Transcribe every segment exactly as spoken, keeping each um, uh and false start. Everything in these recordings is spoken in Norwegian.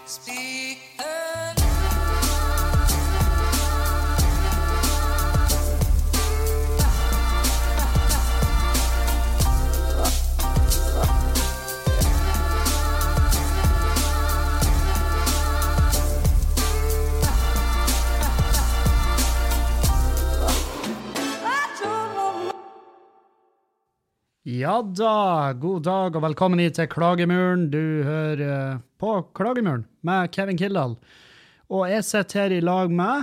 Ja da, god dag og velkommen hit til Klagemuren. Du hører på Klagemuren med Kevin Kildahl. Og jeg sitter her i lag med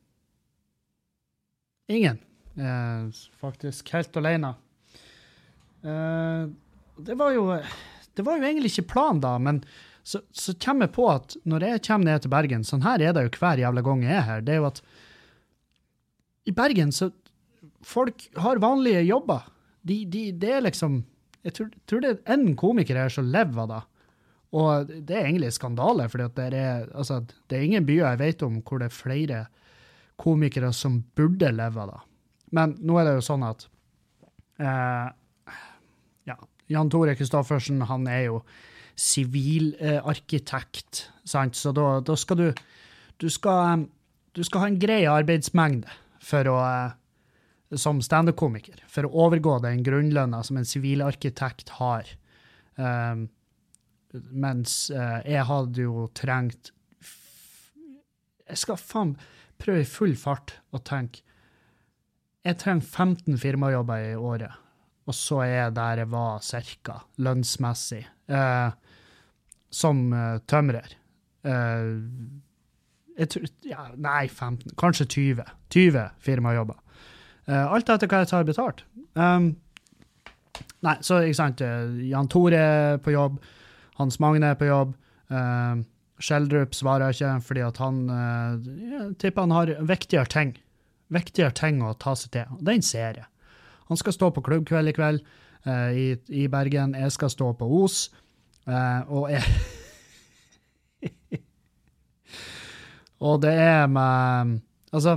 ingen. Eh, faktisk helt alene. Eh, det var jo det var jo egentlig ikke plan da, men så, så kommer jeg på at når jeg kommer ned til Bergen, sånn her er det jo hver jævla gang jeg er her, det er jo at i Bergen så folk har vanlige jobber. De, de, det er liksom, jeg tror, tror det er en komiker her som lever da, og det er egentlig skandale, fordi at det er, altså, det er ingen byer jeg vet om hvor det er flere komikere som burde leve da. Men nå er det jo sånn at eh, ja, Jan Tore Kristoffersen, han er jo sivilarkitekt, sant? Så da, da skal du, du skal, du skal ha en grei arbeidsmengde for å som stand-up-komiker, for å overgå den grunnlønna som en sivilarkitekt har. Um, mens uh, jeg hadde jo trengt f- jeg skal faen prøve i full fart å tenke jeg trenger femten firmajobber i året, og så er jeg der jeg var cirka lønnsmessig uh, som uh, tømrer. Uh, jeg tror, ja, nei, femten, kanskje tyve. tyve firmajobber. Uh, alt etter hva jeg tar betalt. Um, nei, så ikke sant, uh, Jan Tore er på jobb, Hans Magne er på jobb, uh, Skjeldrup svarer ikke, fordi at han, uh, jeg tipper han har viktigere ting, viktigere ting å ta seg til. Den ser jeg. Han skal stå på klubbkveld i kveld uh, i, i Bergen, jeg skal stå på Os, uh, og jeg... og det er med... Altså...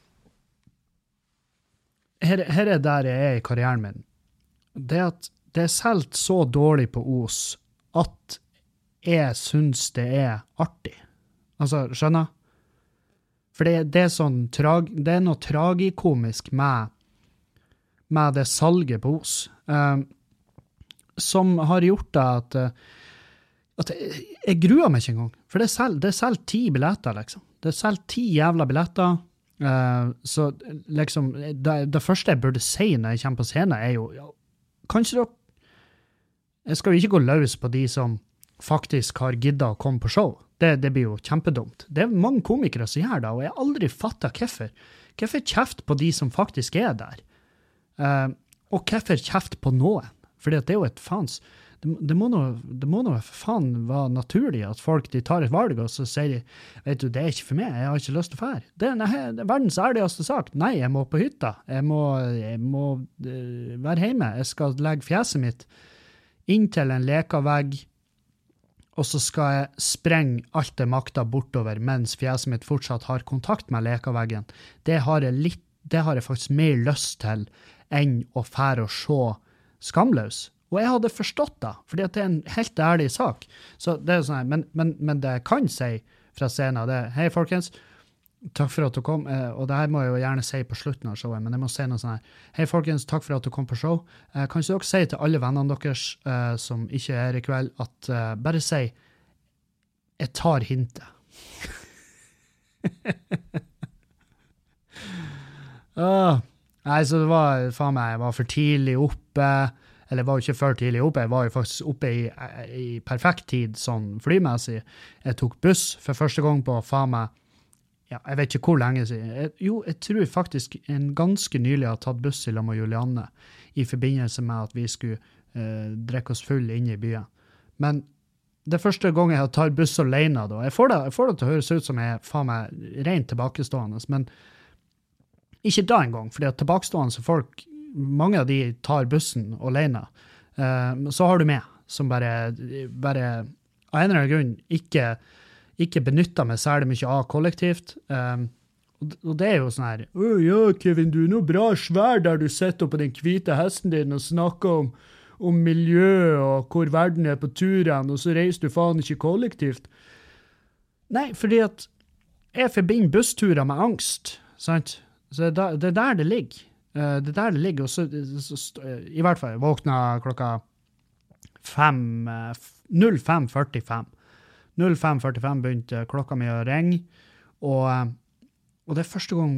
Her, her er der jeg er i karrieren min. Det at det er selv så dårlig på Os at jeg synes det er artig. Altså, skjønner? For det, det er sånn trag, det er noe tragikomisk med, med det salget på Os, um, som har gjort det at, at jeg, jeg gruer meg ikke engang. For det er selv, det er selv ti billetter, liksom. Det er selv ti jævla billetter. Uh, så liksom det, det første jeg burde si når jeg kommer på scenen er jo ja, kanskje dere jeg skal jo ikke gå løs på de som faktisk har giddet å komme på show, det, det blir jo kjempedumt. Det er mange komikere som gjør det, og jeg har aldri fattet hvorfor hvorfor kjeft på de som faktisk er der, uh, og hvorfor kjeft på noen, fordi at det er jo et fans Det, det må nå det må nå for faen være naturlig at folk de tar et valg og så sier de, vet du, det er ikke for meg, jeg har ikke lyst til å fære. Det, nei, det er verdens ærligste sak. Nei, jeg må på hytta. Jeg må, jeg må uh, være hjemme. Jeg skal legge fjeset mitt inn til en lekavegg, og så skal jeg sprenge alt det makta bortover mens fjeset mitt fortsatt har kontakt med lekaveggen. Det har jeg litt, det har jeg faktisk mer lyst til enn å fære og se Skamløs. Og jeg hadde forstått det, fordi at det er en helt ærlig sak. Så det er sånn her, men, men, men det jeg kan si fra scenen, det er, hei folkens, takk for at du kom, og det her må jeg jo gjerne si på slutten av showet, men jeg må si noe sånn her, hei folkens, takk for at du kom på show. Eh, kan ikke dere si til alle vennene deres eh, som ikke er her i kveld, at eh, bare si, jeg tar hintet. ah, nei, så det var, faen meg, jeg var for tidlig oppe, eller jeg var jo ikke for tidlig oppe, jeg var jo faktisk oppe i, i perfekt tid, sånn flymessig. Jeg tok buss for første gang på faen meg, ja, jeg vet ikke hvor lenge siden. Jeg, jo, jeg tror faktisk en ganske nylig har tatt buss i lag med Julianne, i forbindelse med at vi skulle eh, drikke oss full inne i byen. Men det første gangen jeg har tatt buss alene, da, jeg får det, jeg får det til å høres ut som jeg faen meg rent tilbakestående, men ikke da en gang, fordi at tilbakestående folk, mange av de tar bussen alene. Uh, så har du med, som bare, bare av en eller annen grunn ikke, ikke benytter meg særlig mye av kollektivt. Um, og, og det er jo sånn her, «Å ja, Kevin, du er noe bra svær der du sitter på den hvite hesten din og snakker om, om miljø og hvor verden er på turen, og så reiser du faen ikke kollektivt.» Nei, fordi at jeg forbinder bussturer med angst, sant? Så det, det er der det ligger. Uh, det er der det ligger, og så, så, så i hvert fall, jeg våkna klokka fem, uh, null fem førtifem. null fem førtifem begynte klokka mi å ringe, og, uh, og det er første gang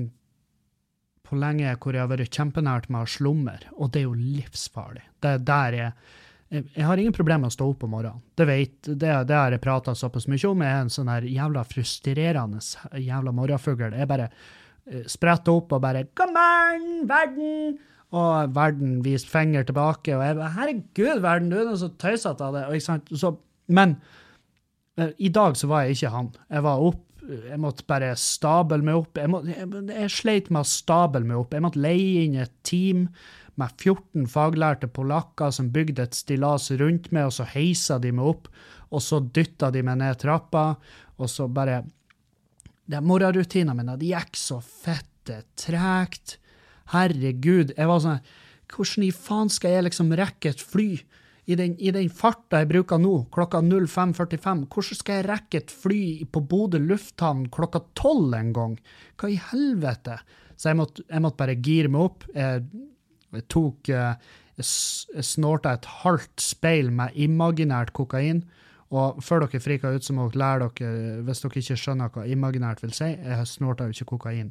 på lenge hvor jeg har vært kjempenært med å slummer, og det er jo livsfarlig. Det er der jeg Jeg har ingen problem med å stå opp om morgenen. Det vet, det, det har jeg pratet såpass mye om. Jeg er en sånn her jævla frustrerende jævla morgenfugl. Jeg bare uh, spretter opp og bare, come on, verden! Og verden viser finger tilbake, og jeg bare, herregud, verden, du er noe så tøysete av det. Og, ikke sant? Så, men uh, i dag så var jeg ikke han. Jeg var opp, jeg måtte bare stable meg opp. Jeg, må, jeg, jeg sleit med å stable meg opp. Jeg måtte leie inn et team med fjorten faglærte polakker som bygde et stillas rundt meg, og så heisa de meg opp, og så dytta de meg ned trappa, og så bare... Det er morgenrutinene mine, de gikk så fette, tregt. Herregud, jeg var sånn, hvordan i faen skal jeg liksom rekke et fly? I den, i den farta jeg bruker nå, klokka null fem førtifem, hvordan skal jeg rekke et fly på Bodø lufthavn klokka tolv en gang? Hva i helvete? Så jeg måtte, jeg måtte bare gire meg opp. Jeg, jeg tok, jeg snorta et halvt speil med imaginært kokain, og før dere friker ut så må dere lære dere, hvis dere ikke skjønner hva imaginært vil si, jeg snorta jo ikke kokain.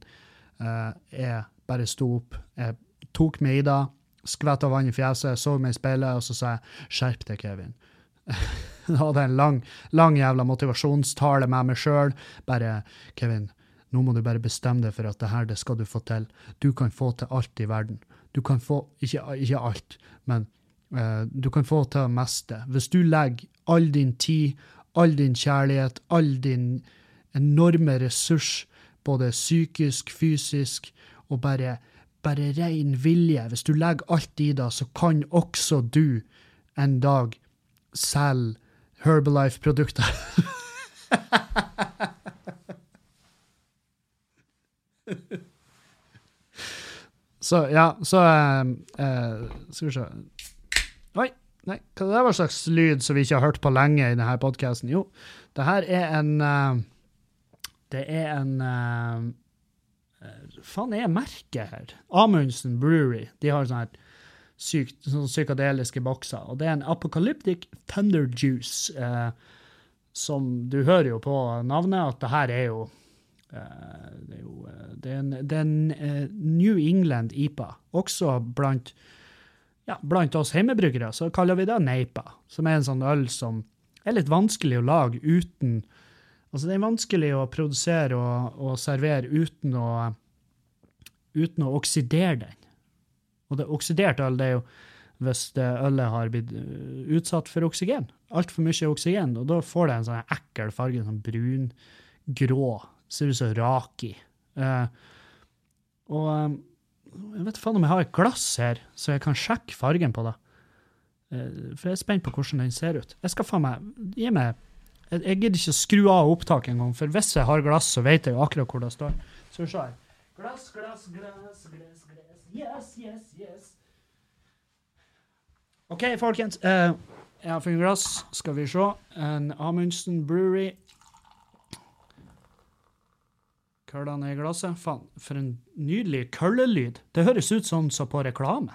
Jeg bare sto opp, jeg tok meg i det, skvett av vann i fjeset, så meg i speilet, og så sa jeg, skjerp deg, Kevin. Jeg hadde en lang, lang jævla motivasjonstale med meg selv, bare, Kevin, nå må du bare bestemme deg for at det her, det skal du få til. Du kan få til alt i verden. Du kan få, ikke, ikke alt, men uh, du kan få til det meste. Hvis du legger all din tid, all din kjærlighet, all din enorme ressurs, både psykisk, fysisk, og bare, bare ren vilje. Hvis du legger alt i det, så kan også du en dag selge Herbalife-produkter. Så, ja, så uh, uh, skal vi se. Oi, nei, hva det var slags lyd som vi ikke har hørt på lenge i denne podcasten? Jo, det her er en, uh, det er en, uh, uh, faen er merket her? Amundsen Brewery, de har sånne her sykt, sånne psykadeliske bokser, og det er en Apocalyptic Thunder Juice, uh, som du hører jo på navnet, at det her er jo Uh, det er jo uh, det er en, det er en uh, New England I P A, også blant, ja, blant oss hjemmebryggere, så kaller vi det Neipa, som er en sånn øl som er litt vanskelig å lage uten, altså det er vanskelig å produsere og, og servere uten å, uten å oksidere den. Og det oksidert øl, det er jo hvis det ølet har blitt utsatt for oksygen, alt for mye oksygen, og da får det en sånn ekkel farge, sånn brun, grå, ser ut som raki. Uh, og um, jeg vet faen om jeg har et glass her, så jeg kan sjekke fargen på det. Uh, for jeg er spent på hvordan den ser ut. Jeg skal faen meg, gi meg, jeg, jeg gidder ikke skru av opptak en gang, for hvis jeg har glass, så vet jeg jo akkurat hvor det står. Så vi ser. Glass, glass, glass, glass, glass, yes, yes, yes. Ok, folkens, uh, jeg har funnet glass, skal vi se. En Amundsen Brewery. Køllene i glasset. Faen, for en nydelig køllelyd. Det høres ut sånn som på reklamen.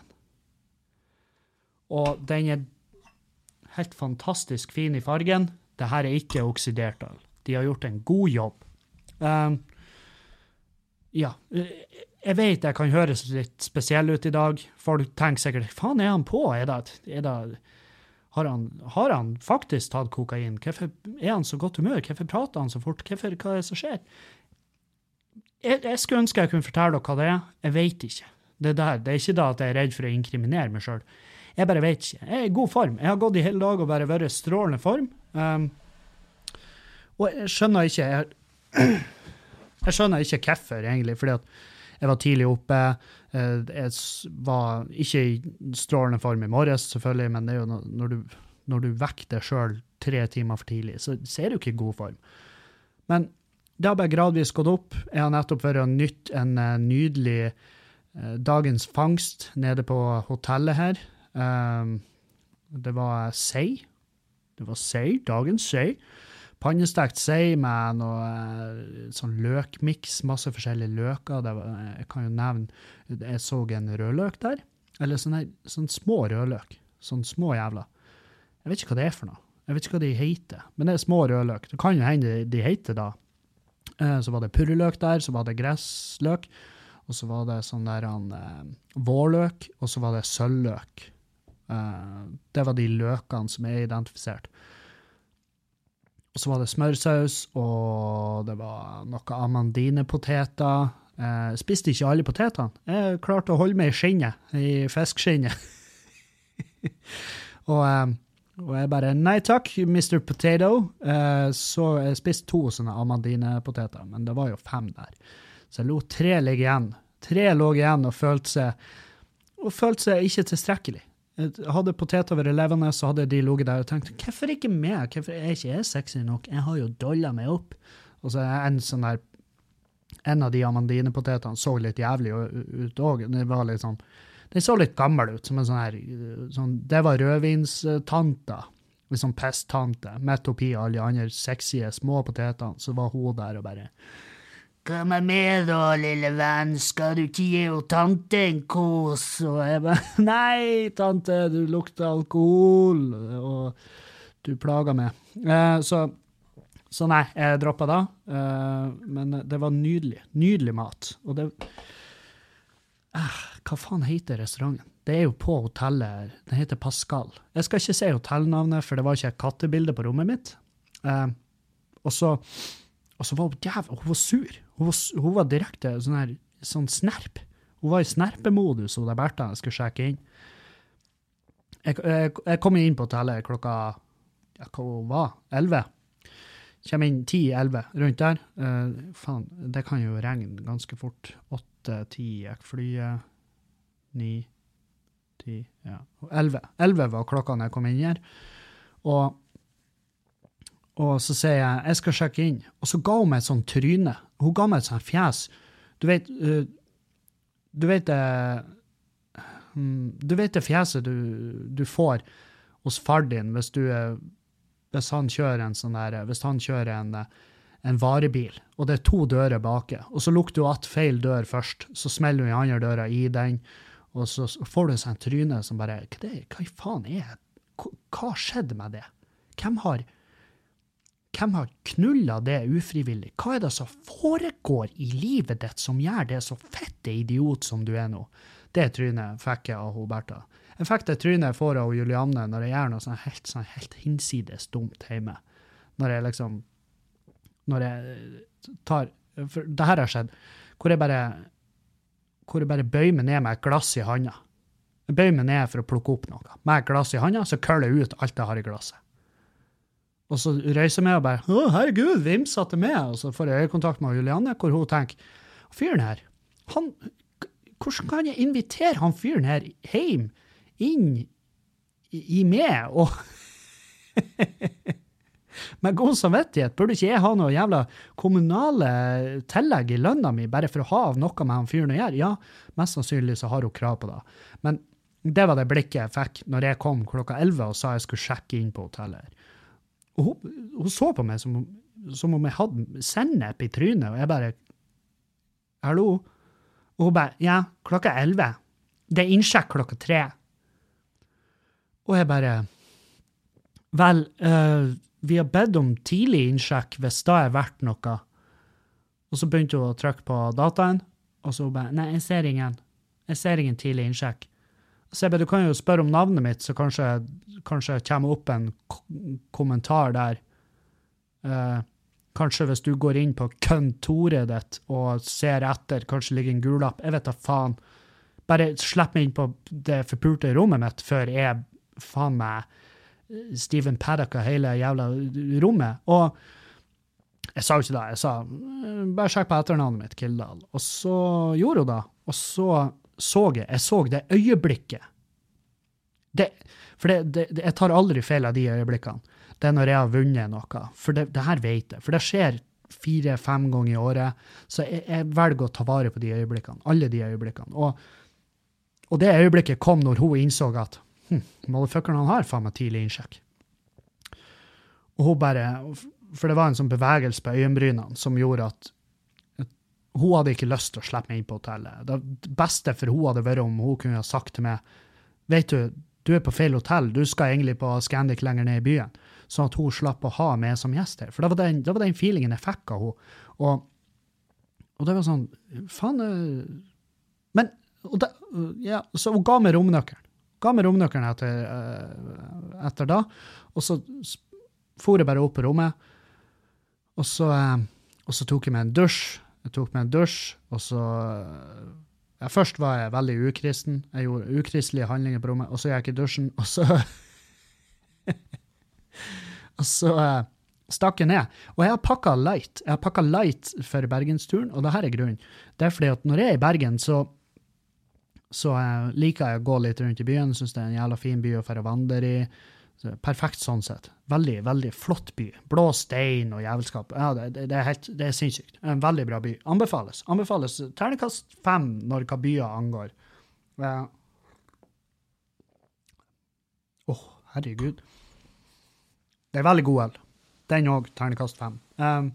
Og den er helt fantastisk fin i fargen. Dette er ikke oksidert øl. De har gjort en god jobb. Um, ja, jeg vet jeg kan høres litt spesiell ut i dag. Folk tenker sikkert, faen er han på? Er det, er det, har, han, har han faktisk tatt kokain? Hvorfor er han så godt humør? Hvorfor prater han så fort? Hvorfor, hva er det som skjer? Jeg, jeg skulle ønske jeg kunne fortelle dere hva det er. Jeg vet ikke. Det, der, det er ikke da at jeg er redd for å inkriminere meg selv. Jeg bare vet ikke. Jeg er i god form. Jeg har gått i hele dag og bare vært i strålende form. Um, og jeg skjønner ikke, jeg, jeg skjønner ikke hvorfor egentlig, fordi at jeg var tidlig oppe, jeg var ikke i strålende form i morges selvfølgelig, men det er jo når du, når du vekker deg selv tre timer for tidlig, så ser du ikke i god form. Men det har bare gradvis gått opp. Jeg har nettopp vært og nytt en uh, nydelig uh, dagens fangst nede på hotellet her. Um, det var sei. Det var sei, dagens sei, pannestekt sei med noe sånn løkmix, masse forskjellige løker. Det var, jeg kan jo nevne, jeg så en rødløk der, eller sånne, sånne små rødløk, sånne små jævla. Jeg vet ikke hva det er for noe. Jeg vet ikke hva de heter, men det er små rødløk. Det kan jo hende de heter da. Så var det purreløk der, så var det gressløk, og så var det sånn der han, eh, vårløk, og så var det sølvløk. Eh, det var de løkene som er identifisert. Og så var det smørsaus, og det var noe amandinepoteter. Jeg eh, spiste ikke alle potetene. Jeg klarte å holde meg i skinnet, i feskskinnet. og, eh, og jeg bare, nei takk, mister Potato. Eh, så jeg spiste to sånne amandinepoteter, men det var jo fem der. Så jeg lot tre ligge igjen. Tre lå igjen og følte seg, og følte seg ikke tilstrekkelig. Jeg hadde poteter over levende, så hadde de ligget der og tenkte, hvorfor ikke meg? Hvorfor er ikke jeg sexy nok? Jeg har jo dollet meg opp. Og så en sånn der, en av de amandinepotetene så litt jævlig ut også. Det var litt sånn, det så litt gammel ut, som en sånn her, sånn, det var rødvinstanta, en sånn pesttante, midt oppi alle de andre sexy små potetene, så var hun der og bare, kom med da, lille venn, skal du ikke gi jo tante en kos? Og jeg bare, nei, tante, du lukter alkohol, og du plager meg. Eh, så, så nei, jeg droppet da, eh, men det var nydelig, nydelig mat. Og det, eh, hva faen heter restauranten? Det er jo på hotellet, den heter Pascal. Jeg skal ikke si hotellnavnet, for det var ikke et kattebilde på rommet mitt. Eh, og så, Og så var hun jævlig, hun var sur. Hun var, hun var direkte sånn her, sånn snerp. Hun var i snerpemodus, og der Bertha skulle sjekke inn. Jeg, jeg, jeg kom inn på hotellet klokka, ja, hva hun var, elleve. Kjem inn ti, elleve, rundt der. Uh, faen, det kan jo regne ganske fort. åtte, ti, jeg flyet, ni, ti, ja, elleve. elleve var klokka når jeg kom inn her. Og Og så sier jeg, jeg skal sjekke inn. Og så ga hun meg et sånt tryne. Hun ga meg et sånt fjes. Du vet, uh, du vet det, um, du vet det fjeset du, du får hos far din hvis du, uh, hvis han kjører en sånn der, hvis han kjører en, en varebil, og det er to dører bake, og så lukter du at feil dør først, så smeller du i andre døra i den, og så får du en sånn tryne som bare, hva, det, hva i faen er, hva, hva skjedde med det? Hvem har Hvem har knullet det ufrivillig? Hva er det som foregår i livet ditt som gjør det så fette idiot som du er nå? Det trynet fikk jeg av Huberta. Jeg fikk det trynet jeg får av Julianne når jeg gjør noe sånn helt, sånn helt hinsides dumt hjemme. Når jeg liksom, når jeg tar, for det her har skjedd, hvor jeg bare, hvor jeg bare bøyer meg ned med et glass i handa. Jeg bøyer meg ned for å plukke opp noe. Med et glass i handa, så køller jeg ut alt jeg har i glasset. Og så reiser jeg meg og bare, å herregud, vimsatte meg. Og så får jeg øyekontakt med Julianne, hvor hun tenker, fyren her, han, hvordan kan jeg invitere han fyren her hjem, inn i, i meg? Og med god samvittighet, burde ikke jeg ha noe jævla kommunale tillegg i lønna mi, bare for å ha noe med han fyren å gjøre? Ja, mest sannsynlig så har hun krav på det. Men det var det blikket jeg fikk når jeg kom klokka elleve og sa jeg skulle sjekke inn på hotellet her. Og hun, hun så på meg som, som om jeg hadde sennep i trynet, og jeg bare, hallo? Og hun bare, ja, klokka elleve. Det er innsjekk klokka tre. Og jeg bare, vel, uh, vi har bedt om tidlig innsjekk hvis det er verdt noe. Og så begynte hun å trykke på dataen, og så bare, nei, jeg ser ingen. Jeg ser ingen tidlig innsjekk. Så jeg bare, du kan jo spørre om navnet mitt, så kanskje, kanskje kommer opp en k- kommentar der. Uh, kanskje hvis du går inn på kontoret ditt og ser etter, kanskje ligger en gul lapp. Jeg vet da faen. Bare slipp meg inn på det forpulte rommet mitt før jeg faen meg Steven Paddock hele jævla rommet. Og jeg sa jo ikke det. Jeg sa, bare sjekk på etternavnet mitt, Kildal. Og så gjorde hun det. Og så så jeg, jeg så det øyeblikket. Det, for det, det, jeg tar aldri feil av de øyeblikkene. Det er når jeg har vunnet noe. For det, det her vet jeg. For det skjer fire-fem ganger i året. Så jeg, jeg velger å ta vare på de øyeblikkene. Alle de øyeblikkene. Og, og det øyeblikket kom når hun innså at hm, motherfuckeren han har faen meg tidlig innsjekk. Og hun bare, for det var en sånn bevegelse på øyenbrynene som gjorde at hun hadde ikke lyst til å slippe meg inn på hotellet. Det beste for hun hadde vært om hun kunne ha sagt til meg, vet du, du er på feil hotell, du skal egentlig på Scandic lenger ned i byen, sånn at hun slapp å ha meg som gjest her. For det var den, det var den feelingen jeg fikk av henne. Og, og det var sånn, faen, men, og det, ja, så hun ga meg romnøkkeren. Ga meg romnøkkeren etter, etter da, og så for jeg bare opp på rommet, og så, og så tok jeg meg en dusj. Jeg tok meg en dusj, og så... Ja, først var jeg veldig ukristen. Jeg gjorde ukristelige handlinger på rommet, og så gikk jeg i dusjen, og så... og så uh, stakk jeg ned. Og jeg har pakket light. Jeg har pakket light for Bergensturen, og det her er grunnen. Det er fordi at når jeg er i Bergen, så, så uh, liker jeg å gå litt rundt i byen. Jeg synes det er en jævla fin by å få vandre i. Så, perfekt sånn sett. Veldig, veldig flott by. Blå stein og jævelskap. Ja, det, det, er helt, det er sinnssykt. En veldig bra by. Anbefales. Anbefales. Ternekast fem når hva byer angår. Ja. Åh, oh, herregud. Det er veldig god øl. Den også, ternekast fem. Um,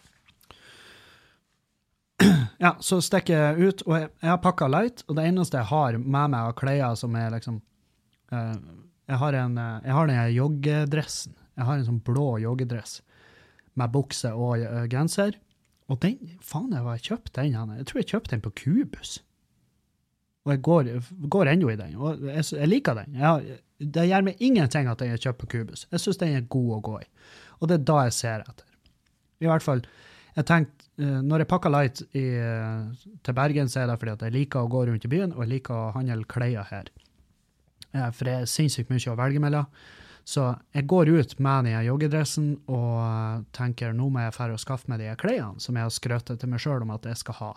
ja, så stikker jeg ut, og jeg, jeg har pakket light, og det eneste jeg har med meg av klær som er liksom... Uh, Jeg har, en, jeg har den joggedressen. Jeg har en sånn blå joggedress med bukse og uh, genser. Og den, faen, jeg har kjøpt den. Jeg tror jeg kjøpte den på Kubus. Og jeg går, går enda i den. Og jeg, jeg liker den. Jeg, det gjør meg ingenting at jeg har kjøpt på Kubus. Jeg synes den er god å gå i. Og det er da jeg ser etter. I hvert fall, jeg tenkte, uh, når jeg pakker light i, uh, til Bergen, så er det fordi at jeg liker å gå rundt i byen, og jeg liker å handle klær her. For det er sinnssykt mye å velge mellom. Så jeg går ut med den joggedressen og tenker, nå må jeg færre å skaffe meg de klærne som jeg har skrøtet til meg selv om at jeg skal ha.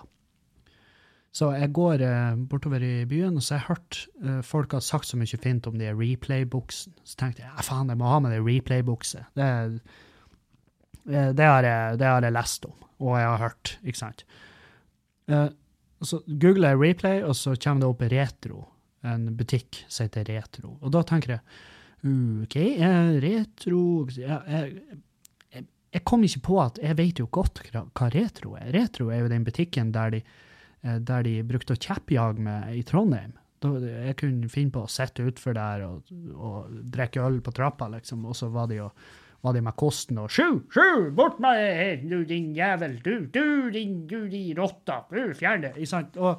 Så jeg går uh, bortover i byen, og så har jeg hørt uh, folk har sagt så mye fint om de replay-buksen. Så tenkte jeg, ja faen, jeg må ha med de replay-bukse. Det, det, har jeg, det har jeg lest om, og jeg har hørt, ikke sant? Uh, så googler jeg replay, og så kommer det opp retro. En butikk som heter Retro. Og da tenker jeg, ok, retro, jeg, jeg, jeg, jeg kom ikke på at jeg vet jo godt hva, hva retro er. Retro er jo den butikken der de, der de brukte å kjeppjage med i Trondheim. Da, jeg kunne finne på å sette utfor der og, og drekke øl på trappa, liksom, og så var de jo var de med kosten og sju, sju, bort med du din jævel, du, du, din, du, din rotta, du, fjerne, ikke sant? Og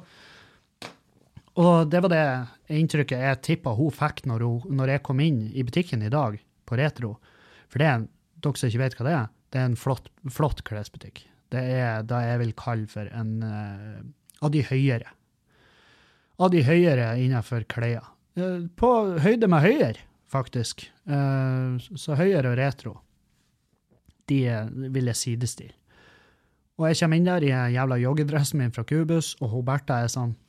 Og det var det inntrykket jeg tippet hun fikk når, hun, når jeg kom inn i butikken i dag på Retro. For det er, en, dere som ikke vet hva det er, det er en flott, flott klesbutikk. Det er det jeg vil kalle for en uh, av de høyere. Av de høyere innenfor klær. Uh, på høyde med høyere, faktisk. Uh, så høyere og retro. De vil jeg sidestille. Og jeg kommer inn der i jævla joggedressen min fra Kubus, og hun Bertha er sånn,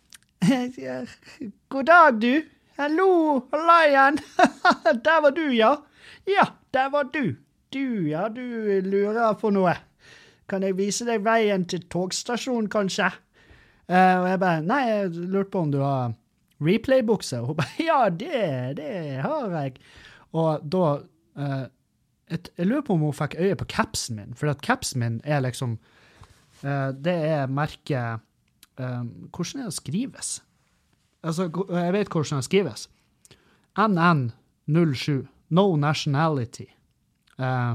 god dag, du. Hallo, hallo igjen. Der var du, ja. Ja, der var du. Du, ja, du lurer på noe. Kan jeg vise deg veien til togstasjonen, kanskje? Uh, og jeg bare, nei, jeg lurte på om du har replay-bukse. Og hun bare, ja, det, det har jeg. Og da, uh, et, jeg lurer på om hun fikk øye på capsen min, for at capsen min er liksom, uh, det er merket, Um, hvordan er det skrives? Altså, jeg vet hvordan det skrives. N N null sju. No nationality. Uh,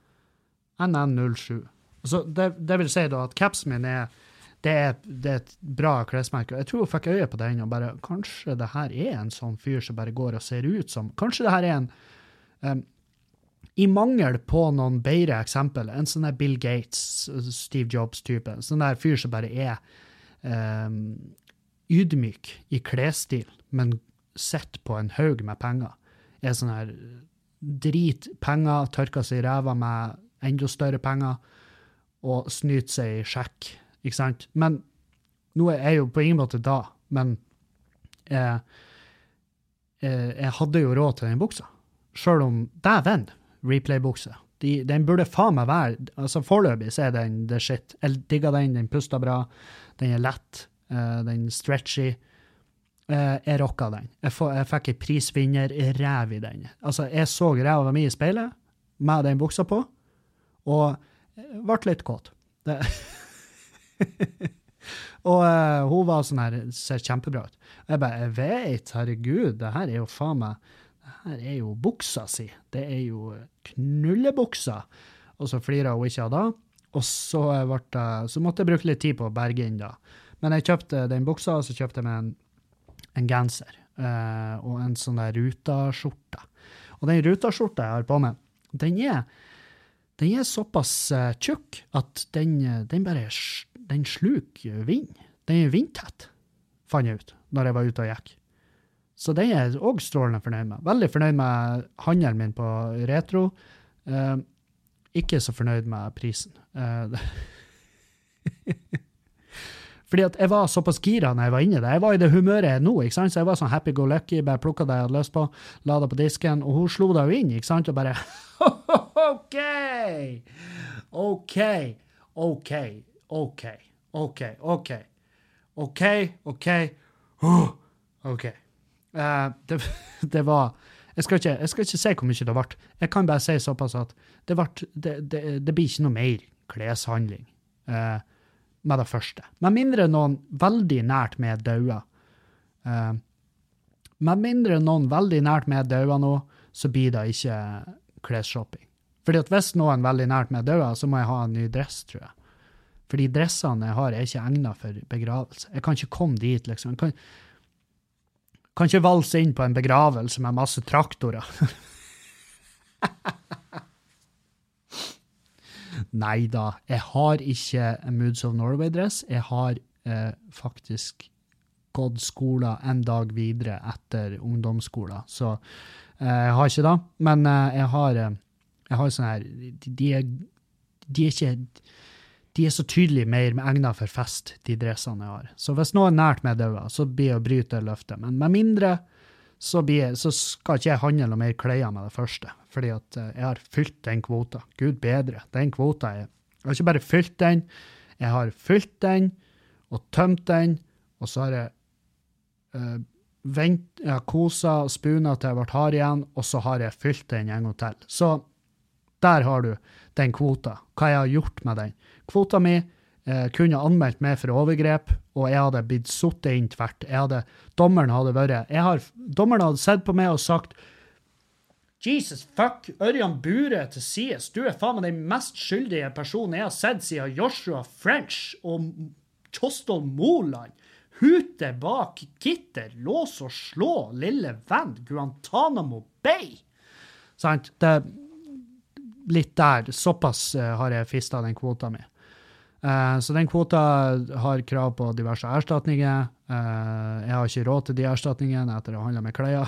N N null sju. Altså, det, det vil si da at capsen min er det, er det er et bra klesmerke. Jeg tror jeg fikk øye på den og bare, kanskje det her er en sånn fyr som bare går og ser ut som, kanskje det her er en um, i mangel på noen bedre eksempel, en sånn der Bill Gates, Steve Jobs-type, sånn der fyr som bare er Um, ydmyk i klesstil, men sett på en haug med penger. Er sånn her drit penger, tørker seg i ræva med enda større penger, og snyter seg i sjekk, ikke sant? Men nå er jeg jo på ingen måte da, men eh, eh, jeg hadde jo råd til den buksa. Selv om det er venn, replay-bukse. De, den burde faen meg være, altså foreløpig så er den det shit. Jeg digger den, den puster bra, den er lett, uh, den stretchy. Uh, jeg rocka den. Jeg, får, jeg fikk en prisvinner ræv i den. Altså, jeg så ræva mi i speilet med den buksa på, og ble litt kåt. Det og uh, hun var sånn her, ser kjempebra ut. Jeg bare, jeg vet, herregud, det her er jo faen meg, det her er jo buksa si. Det er jo knullebuksa. Og så flirer hun ikke av da. Og så, ble, så måtte jeg bruke litt tid på å berge inn da. Men jeg kjøpte den buksa, og så kjøpte jeg meg en, en genser. Uh, og en sånn der ruta-skjorte. Og den ruta-skjorta jeg har på meg, den er, den er såpass uh, tjukk at den, den bare den sluker vind. Den er vindtett, fant jeg ut, når jeg var ute og gikk. Så den er jeg også strålende fornøyd med. Veldig fornøyd med handelen min på retro. Uh, ikke så fornøyd med prisen. Uh, Fordi at jeg var såpass gira når jeg var inne der. Jeg var i det humøret nå, ikke sant? Så jeg var sånn happy-go-lucky, bare plukket det jeg hadde løst på, la det på disken, og hun slo det jo inn, ikke sant? Og bare, ok, ok, ok, ok, ok, ok, ok, ok, uh, ok. Uh, det, det var, jeg skal, ikke, jeg skal ikke si hvor mye det ble. Jeg kan bare si såpass at det, ble, det, det, det blir ikke noe mer kleshandling. Uh, med det første. Med mindre noen veldig nært med døde. Uh, med mindre noen veldig nært med døde nå, så blir det ikke klesshopping. Fordi at hvis noen veldig nært med døde, så må jeg ha en ny dress, tror jeg. Fordi dressene jeg har er ikke egnet for begravelse. Jeg kan ikke komme dit, liksom. Jeg kan, kan ikke valse inn på en begravelse med masse traktorer. Neida, jeg har ikke en Moods of Norway-dress. Jeg har eh, faktisk gått skolen en dag videre etter ungdomsskolen. Så eh, jeg har ikke det. Men eh, jeg har, eh, jeg har sånn her, de, de, er, de er ikke, de er så tydelig mer egnet for fest, de dressene jeg har. Så hvis noen er nært meg døde, så blir jeg å bryte løftet. Men med mindre, så, blir, så skal ikke jeg handle noe mer klær med det første. Fordi at uh, jeg har fylt den kvota. Gud bedre, den kvota er... Jeg har ikke bare fylt den, jeg har fylt den, og tømt den, og så har jeg uh, vent, jeg har koset og spunet til jeg ble hard igjen, og så har jeg fylt den en gang til. Så der har du den kvota. Hva jeg har gjort med den. Kvota mi uh, kunne anmeldt meg for overgrep, og jeg hadde blitt suttet inn tvert. Jeg hadde, dommeren hadde vært... Jeg har, dommeren hadde sett på meg og sagt, Jesus, fuck, Ørjan Bure til sies. Du er faen med den mest skyldige personen jeg har sett siden Joshua French og Kjostol Moland. Hute bak gitter, lås og slå, lille venn, Guantanamo Bay. Sant? Det er litt der, såpass uh, har jeg fistet den kvota mi. Uh, så den kvota har krav på diverse erstatninger. Uh, jeg har ikke råd til de erstatningene etter å handle med klær.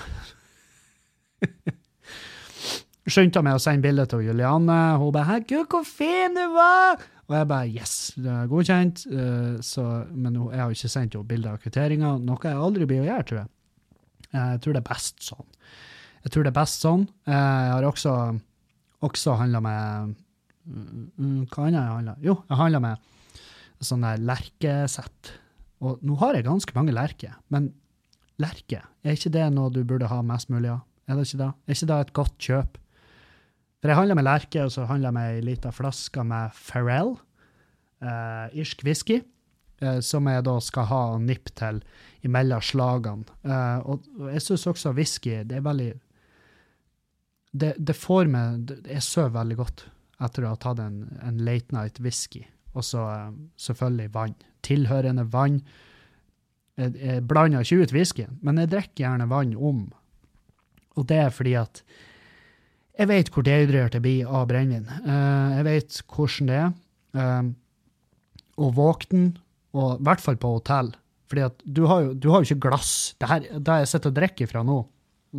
Skyndte meg å sende bilde til Juliane. Hun bare, gud, hvor fin du var! Og jeg bare, yes, det er godkjent. Uh, så, men jeg har ikke sendt henne bilder av kvitteringen, noe jeg aldri blir å gjøre, tror jeg. Uh, jeg tror det er best sånn. Jeg tror det er best sånn. Uh, jeg har også, også handlet med... Uh, hva annet jeg handlet? Jo, jeg handlet med sånn der lerkesett. Og nå har jeg ganske mange lerker, men lerke, er ikke det noe du burde ha mest mulig av? Er det ikke det? Er ikke det et godt kjøp? For jeg handler med lerke, og så handler jeg med en liten flaske med Pharrell, uh, irsk whisky, uh, som jeg da skal ha og nipp til imellom slagene. Uh, og, og jeg synes også whisky, det er veldig... Det, det får meg... Det, jeg søv veldig godt etter å ha tatt en, en late night whisky. Og så uh, selvfølgelig vann. Tilhørende vann. Jeg, jeg blander ikke ut whiskyen, men jeg drikker gjerne vann om. Og det er fordi at jeg vet hvor dehydrert jeg blir av brennvin. Uh, jeg vet hvordan det er. Uh, og våkne, og i hvert fall på hotell. Fordi at du har jo, du har jo ikke glass. Det her, det har jeg sett å drikke fra nå.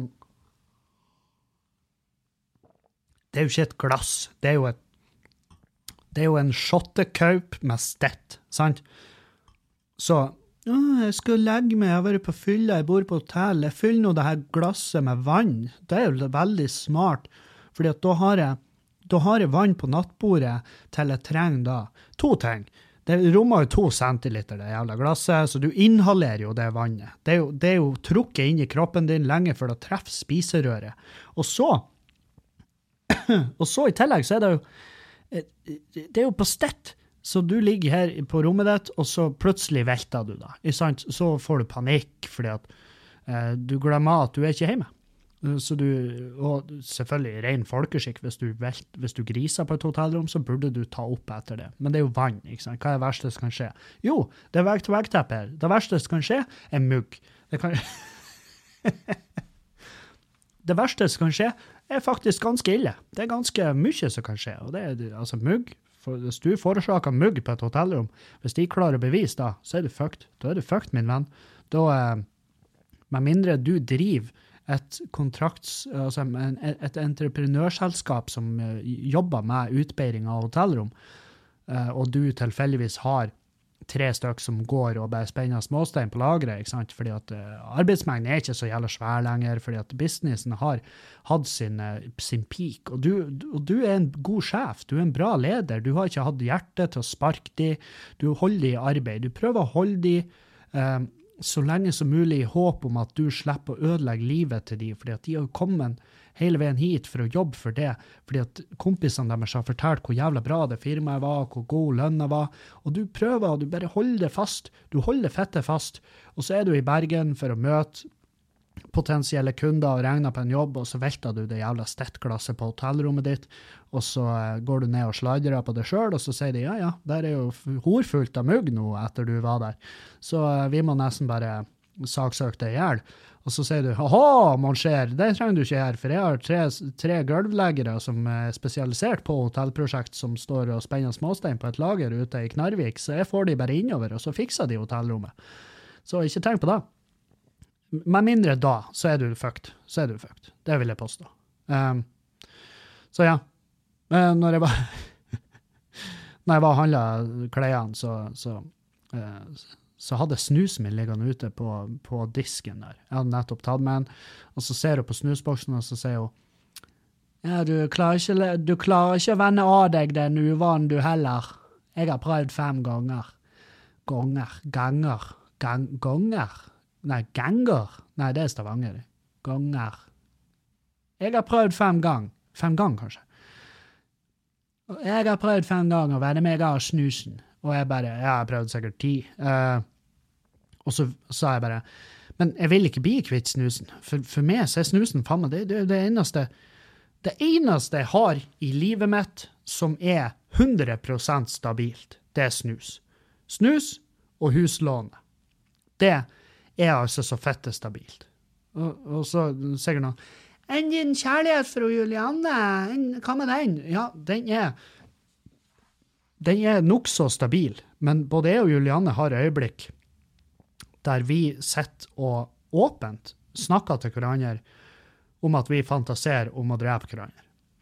Det er jo ikke et glass. Det er jo et det er jo en shottekaup med stett, sant? Så, å, jeg skal legge meg, jeg har vært på fylla, jeg bor på hotell, jeg fyller nå det her glasset med vann. Det er jo veldig smart, fordi at da har jeg, da har jeg vann på nattbordet til jeg trenger da. To ting. Det rommer jo to centiliter, det jævla glasset, så du inhalerer jo det vannet. Det er jo, det er jo trukket inn i kroppen din lenge før det treffer spiserøret. Og så, og så i tillegg så er det jo det er jo på stett. Så du ligger her på rommet ditt, og så plutselig velter du da. Ikke sant? Så får du panikk, fordi at eh, du glemmer at du er ikke hjemme. Så du, og selvfølgelig ren folkeskikk, hvis du, velt, hvis du griser på et hotellrom, så burde du ta opp etter det. Men det er jo vann, ikke sant? Hva er det verste som kan skje? Jo, det er vegg-til-vegg-teppe her. Det verste som kan skje er mugg. Det kan... Det verste som kan skje er faktisk ganske ille. Det er ganske mye som kan skje, og det er altså mugg. For hvis du forårsaker mugg på et hotellrom, hvis de klarer å bevise da, så er du fucked. Da er du fucked, min venn. Da, eh, med mindre du driver et kontrakts, altså en, et entreprenørselskap som uh, jobber med utbeiring av hotellrom, uh, og du tilfeldigvis har tre stykk som går og bare spenner småstein på lagret, ikke sant? Fordi at uh, arbeidsmengden er ikke så jævla svær lenger, fordi at businessen har hatt sin, uh, sin peak, og du, og du er en god sjef, du er en bra leder, du har ikke hatt hjerte til å sparke de, du holder de i arbeid, du prøver å holde de uh, så lenge som mulig i håp om at du slipper å ødelegge livet til de, fordi at de har kommet hele veien hit for å jobbe for det, fordi at kompisene deres har fortalt hvor jævla bra det firmaet var, hvor god lønnet var, og du prøver, og du bare holder det fast, du holder fettet fast, og så er du i Bergen for å møte potensielle kunder og regner på en jobb, og så velter du det jævla stettglasset på hotellrommet ditt, og så går du ned og sladrer på det selv, og så sier de, ja, ja, der er jo horfullt av mugg nå etter du var der. Så vi må nesten bare saksøke det ihjel. Og så sier du, «Aha, Moncher, det trenger du ikke her, for jeg har tre, tre gulvleggere som er spesialisert på hotellprosjekt som står og spenner småstein på et lager ute i Knarvik, så jeg får de bare innover, og så fikser de hotellrommet. Så ikke tenk på det. Med mindre da, så er du fucked. Så er du fucked. Det vil jeg påstå. Um, så ja, uh, når jeg var når jeg var og handlet klærne, så, så, uh, så hadde snusen min liggende ute på, på disken der. Jeg hadde nettopp tatt med den, og så ser hun på snusboksen, og så sier hun, ja, du klarer ikke, du klarer ikke å vende av deg den uvanen du heller. Jeg har prøvd fem ganger. Ganger, ganger, gang, ganger. Nei, ganger. Nei, det er Stavanger. Ganger. Jeg har prøvd fem gang. Fem gang, kanskje. Jeg har prøvd fem gang å vende meg av snusen. Og jeg bare, ja, jeg har prøvd sikkert ti. Uh, og så sa jeg bare, men jeg vil ikke bli kvitt snusen. For, for meg så er snusen, faen meg, det, det, det eneste, det eneste jeg har i livet mitt som er hundre prosent stabilt, det er snus. Snus og huslånet. Det er altså så fette stabilt. Og, og så sier noen, enn din kjærlighet for Julianne, en, hva med den? Ja, den er, den er nok så stabil, men både jeg og Julianne har øyeblikk der vi sitter og åpent snakker til hverandre om at vi fantaserer om å drepe hverandre.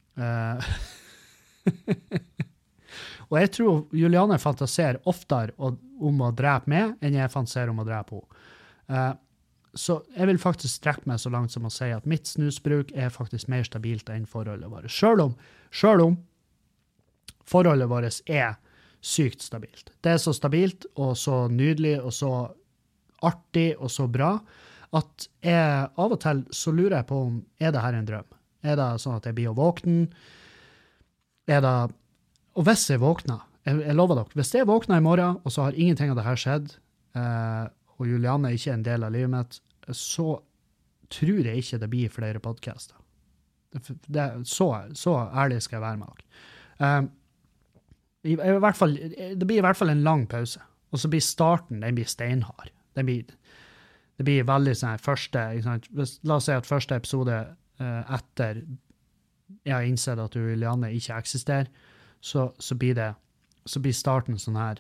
Uh, og jeg tror Julianne fantaserer oftere om å drepe meg enn jeg fantaserer om å drepe henne. Uh, så jeg vil faktisk strekke meg så langt som å si at mitt snusbruk er faktisk mer stabilt enn forholdet vårt. Selv om, selv om forholdet vårt er sykt stabilt. Det er så stabilt og så nydelig og så artig og så bra at jeg av og til så lurer jeg på om er det her en drøm? Er det sånn at jeg blir å våkne? Er det, og hvis jeg våkner, jeg, jeg lover dere, hvis jeg våkner i morgen og så har ingenting av det her skjedd, uh, og Julianne er ikke en del av livet mitt, så tror jeg ikke det blir flere podcaster. Det, det, så, så ærlig skal jeg være med dere. Um, i, i hvert fall, det blir i hvert fall en lang pause, og så blir starten, den blir steinhard. Den blir, det blir veldig sånn første, hvis, la oss si at første episode uh, etter jeg har innsett at Julianne ikke eksisterer, så, så, blir det, så blir starten sånn her.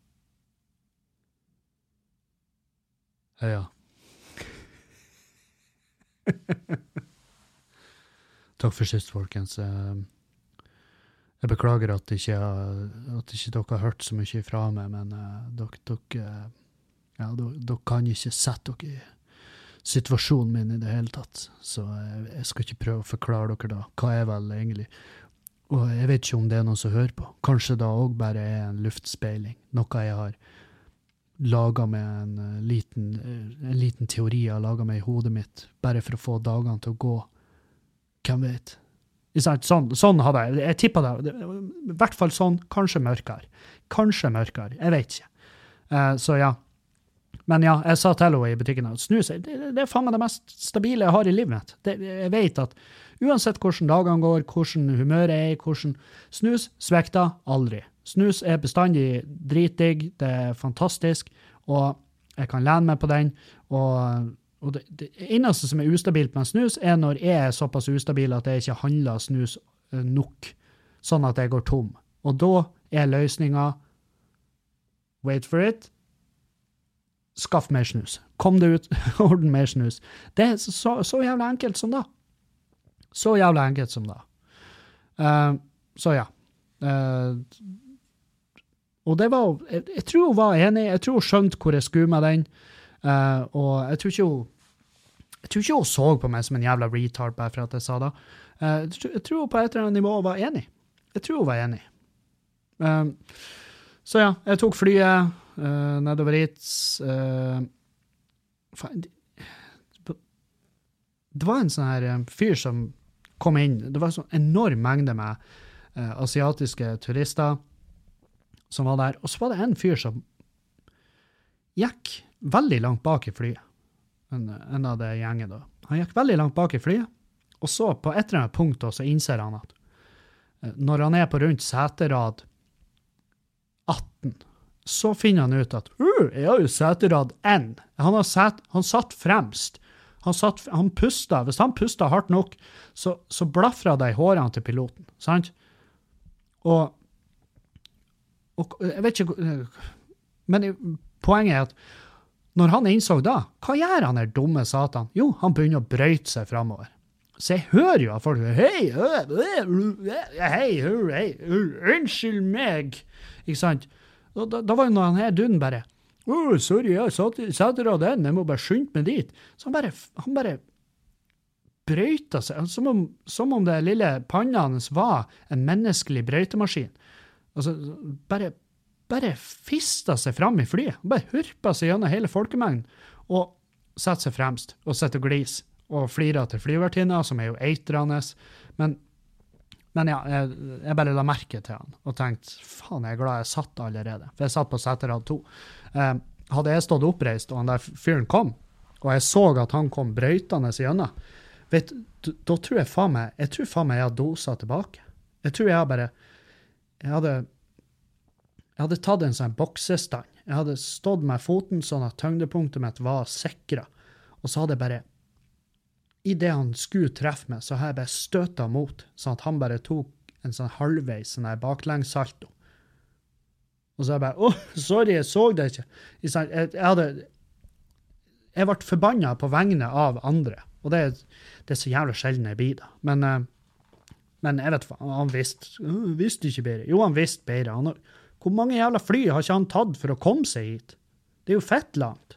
Ja. Takk for sist, folkens. Jeg beklager at ikke, at ikke dere har hørt så mye fra meg, men dere, dere, ja, dere, dere kan ikke sette dere i situasjonen min i det hele tatt, så jeg skal ikke prøve å forklare dere da. Hva er vel egentlig? Og jeg vet ikke om det er noen som hører på. Kanskje da også bare er en luftspeiling, noe jeg har laget med en uh, liten, uh, en liten teori jeg har laget med i hodet mitt, bare for å få dagene til å gå. Hvem vet? Sånn, sånn hadde jeg, jeg tippet det, i hvert fall sånn, kanskje mørkere. Kanskje mørkere, jeg vet ikke. Uh, så ja. Men ja, jeg sa til henne i butikken at snus, det, det er faen meg det mest stabile jeg har i livet mitt. Det, jeg vet at uansett hvordan dagene går, hvordan humøret er, hvordan snus svekter aldri. Snus er bestandig dritdigg, det er fantastisk, og jeg kan lene meg på den, og, og det, det eneste som er ustabilt med snus er når jeg er såpass ustabil at jeg ikke handler snus nok, sånn at jeg går tom. Og da er løsningen, wait for it, skaff mer snus. Kom det ut, orden mer snus. Det er så, så jævla enkelt som da. Så jævla enkelt som da. Uh, så ja. Uh, og det var, jeg, jeg tror hun var enig, jeg tror hun skjønte hvor jeg skulle med den, uh, og jeg tror ikke hun, jeg tror ikke hun så på meg som en jævla retard bare for at jeg sa det. Uh, jeg, tror, jeg tror hun på et eller annet nivå var enig. Jeg tror hun var enig. Uh, så ja, jeg tok flyet, Uh, nedover hit uh, det, det var en sånn her um, fyr som kom inn, det var en sånn enorm mengde med uh, asiatiske turister som var der, og så var det en fyr som gikk veldig langt bak i flyet, en, en av det gjengen da. Han gikk veldig langt bak i flyet, og så på et eller annet punkt så innser han at uh, når han er på rundt seterad atten, så finner han ut at uh, jeg har jo seterad N. Han, har set, han satt fremst. Han, satt, han pustet. Hvis han pustet hardt nok, så, så blaffret det i hårene til piloten. Sant? Og, og jeg vet ikke, men poenget er at når han innså da, hva gjør han der dumme satan? Jo, han begynner å brøyte seg fremover. Så jeg hører jo at folk, hei, hei, hei, hei, unnskyld meg, ikke sant? Da, da, da var jo noen her duden bare, åh, sorry, jeg satt i den, jeg må bare skynde meg dit. Så han bare, han bare brøyta seg, som om, som om det lille panna hans var en menneskelig brøytemaskin. Altså, bare, bare fista seg fram i flyet. Han bare hørpa seg gjennom hele folkemengden, og satt seg fremst, og sett og glis, og flira til flyvertinna, som er jo eitrende, men Men ja, jeg, jeg bare la merke til han, og tenkte, faen, jeg er glad jeg satt allerede. For jeg satt på seterad to. Eh, hadde jeg stått oppreist, og han der fyren kom, og jeg så at han kom brøytende gjennom, vet, da tror jeg faen meg, jeg tror faen meg jeg hadde doset tilbake. Jeg tror jeg bare, jeg hadde, jeg hadde tatt en sånn boksestand. Jeg hadde stått med foten sånn at tyngdepunktet mitt var sikret, og så hadde jeg bare, i det han skulle treffe meg, så har jeg bare støtet mot, sånn at han bare tok en sånn halvveis, sånn her baklengssalto. Og så jeg bare, åh, sorry, jeg så det ikke. Jeg, jeg hadde, jeg ble forbannet på vegne av andre, og det, det er så jævlig sjelden jeg blir da. Men, men jeg vet hva, han visste, han visste ikke bedre. Jo, han visste bedre. Han, hvor mange jævla fly har ikke han tatt for å komme seg hit? Det er jo fett langt.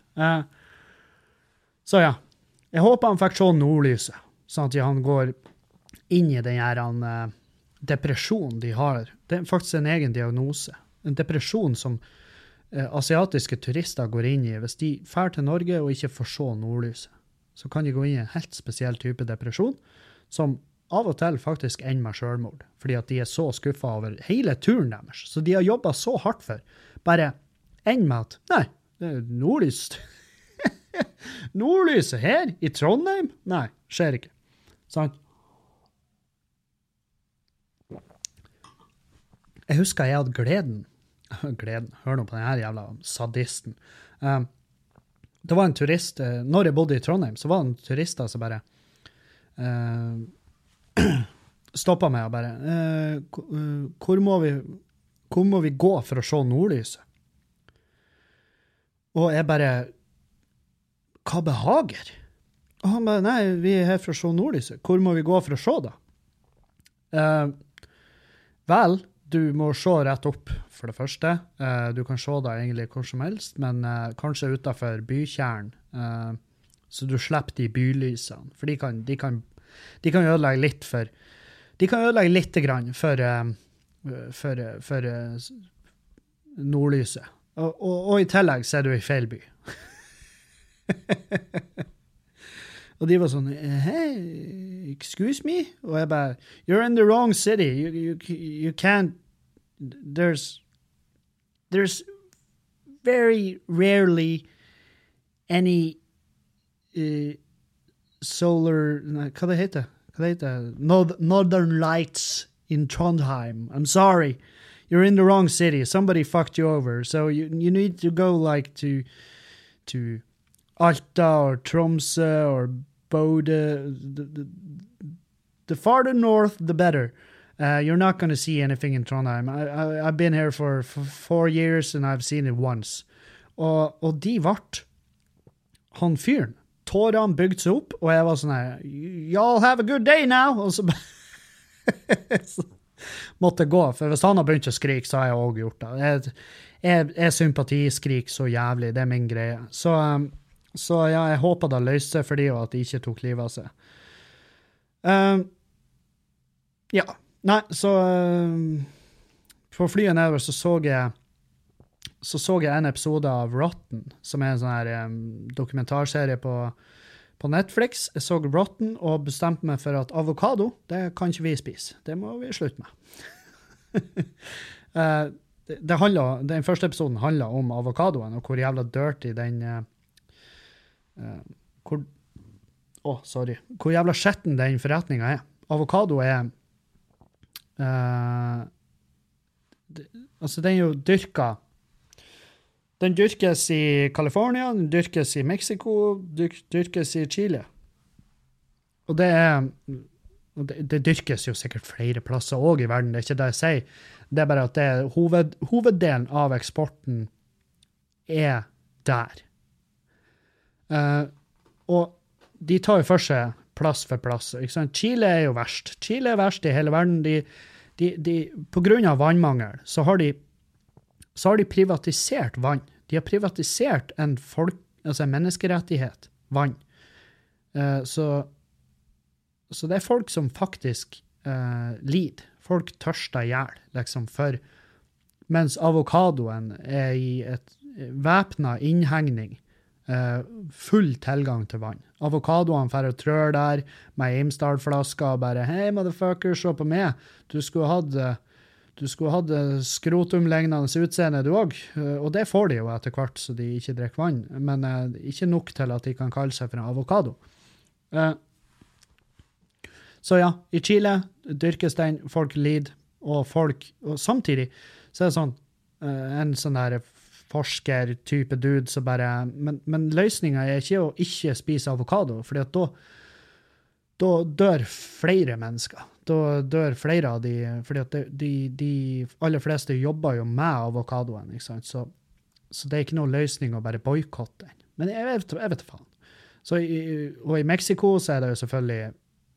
Så ja. Jeg håper han fikk se nordlyset, sånn at han går inn i den her uh, depresjonen de har. Det er faktisk en egen diagnose. En depresjon som uh, asiatiske turister går inn i. Hvis de drar til Norge og ikke får se nordlyset, så kan de gå inn i en helt spesiell type depresjon, som av og til faktisk ender med selvmord, fordi at de er så skuffet over hele turen deres. Så de har jobbet så hardt for. Bare ender med at, nei, det er nordlys. Nordlyset her i Trondheim? Nei, skjer ikke. Sant? Jeg husker jeg hadde gleden. Gleden, hør nå på denne jævla sadisten. Um, det var en turist, uh, når jeg bodde i Trondheim, så var det en turist som bare uh, stoppet meg og bare, uh, hvor, må vi, hvor må vi gå for å se nordlyset? Og jeg bare, hva behager? Og han bare, nei, vi er her for å se nordlyset. Hvor må vi gå for å se da? Uh, vel, du må se rett opp, for det første. Uh, du kan se det egentlig hvor som helst, men uh, kanskje utenfor bykjern, uh, så du slipper de bylysene. For de kan, de kan, de kan ødelegge litt for, de kan ødelegge litt grann for, uh, for, for uh, nordlyset. Og, og, og i tillegg så er du i feil by. og de var sånn, hey, excuse me? Og jeg bare, you're in the wrong city. You, you, you can't, there's, there's very rarely any uh, solar, hva det heter? Hva det heter? North, Northern Lights in Trondheim. I'm sorry. You're in the wrong city. Somebody fucked you over. So you you need to go like to to Alta or Tromsø or Bodø. The, the, the farther north, the better. Uh, you're not going to see anything in Trondheim. I, I, I've been here for, for four years and I've seen it once. Og, og de vart han fyren. Tårene bygde seg opp, og jeg var sånn her, y'all have a good day now! Og så, så måtte jeg gå, for hvis han har begynt å skrike, så har jeg også gjort det. Jeg, jeg, jeg sympatiskrik så jævlig, det er min greie. Så, um, så ja, jeg håper det løste seg for de, og at de ikke tok livet av seg. Um, ja, nei, så um, på flyet nedover så så jeg så så jeg en episode av Rotten, som er en sånn her um, dokumentarserie på, på Netflix. Jeg så Rotten og bestemte meg for at avokado, det kan ikke vi spise. Det må vi slutte med. uh, det, det handler, den første episoden handler om avokadoen, og hvor jævla dirty den... Uh, uh, hvor, oh, sorry. Hvor jævla skjetten den forretningen er. Avokado er... Uh, det, altså, den er jo dyrket. Den dyrkes i California, den dyrkes i Mexico, dyr, dyrkes i Chile. Og det er, det, det dyrkes jo sikkert flere plasser også i verden, det er ikke det jeg sier. Det er bare at det er hoved, hoveddelen av eksporten er der. Uh, og de tar jo for seg plass for plass, ikke sant? Chile er jo verst. Chile er verst i hele verden. De, de, de, på grunn av vannmangel så har de så har de privatisert vann. De har privatisert en, folk, altså en menneskerettighet, vann. Uh, så, så det er folk som faktisk uh, lider. Folk tørster ihjel, liksom, for mens avokadoen er i et væpnet innhegning, uh, full tilgang til vann. Avokadoen for å trør der med Imsdal-flasker og bare, hei, motherfucker, se på meg. Du skulle hatt... Uh, Du skulle hatt skrotumlignende utseende du også, og det får de jo etter hvert, så de ikke drikker vann, men eh, ikke nok til at de kan kalle seg for en avokado. Eh, så ja, i Chile dyrkes den, folk lider, og folk, og samtidig så er det sånn, eh, en sånn der forsker-type dude som bare, men, men løsningen er ikke å ikke spise avokado, fordi at da, da dør flere mennesker. Da dør flere av de, fordi at de, de, de aller fleste jobber jo med avokadoen, ikke sant? Så, så det er ikke noen løsning å bare boykotte den. Men jeg vet, jeg vet faen. Så i, og i Mexico så er det jo selvfølgelig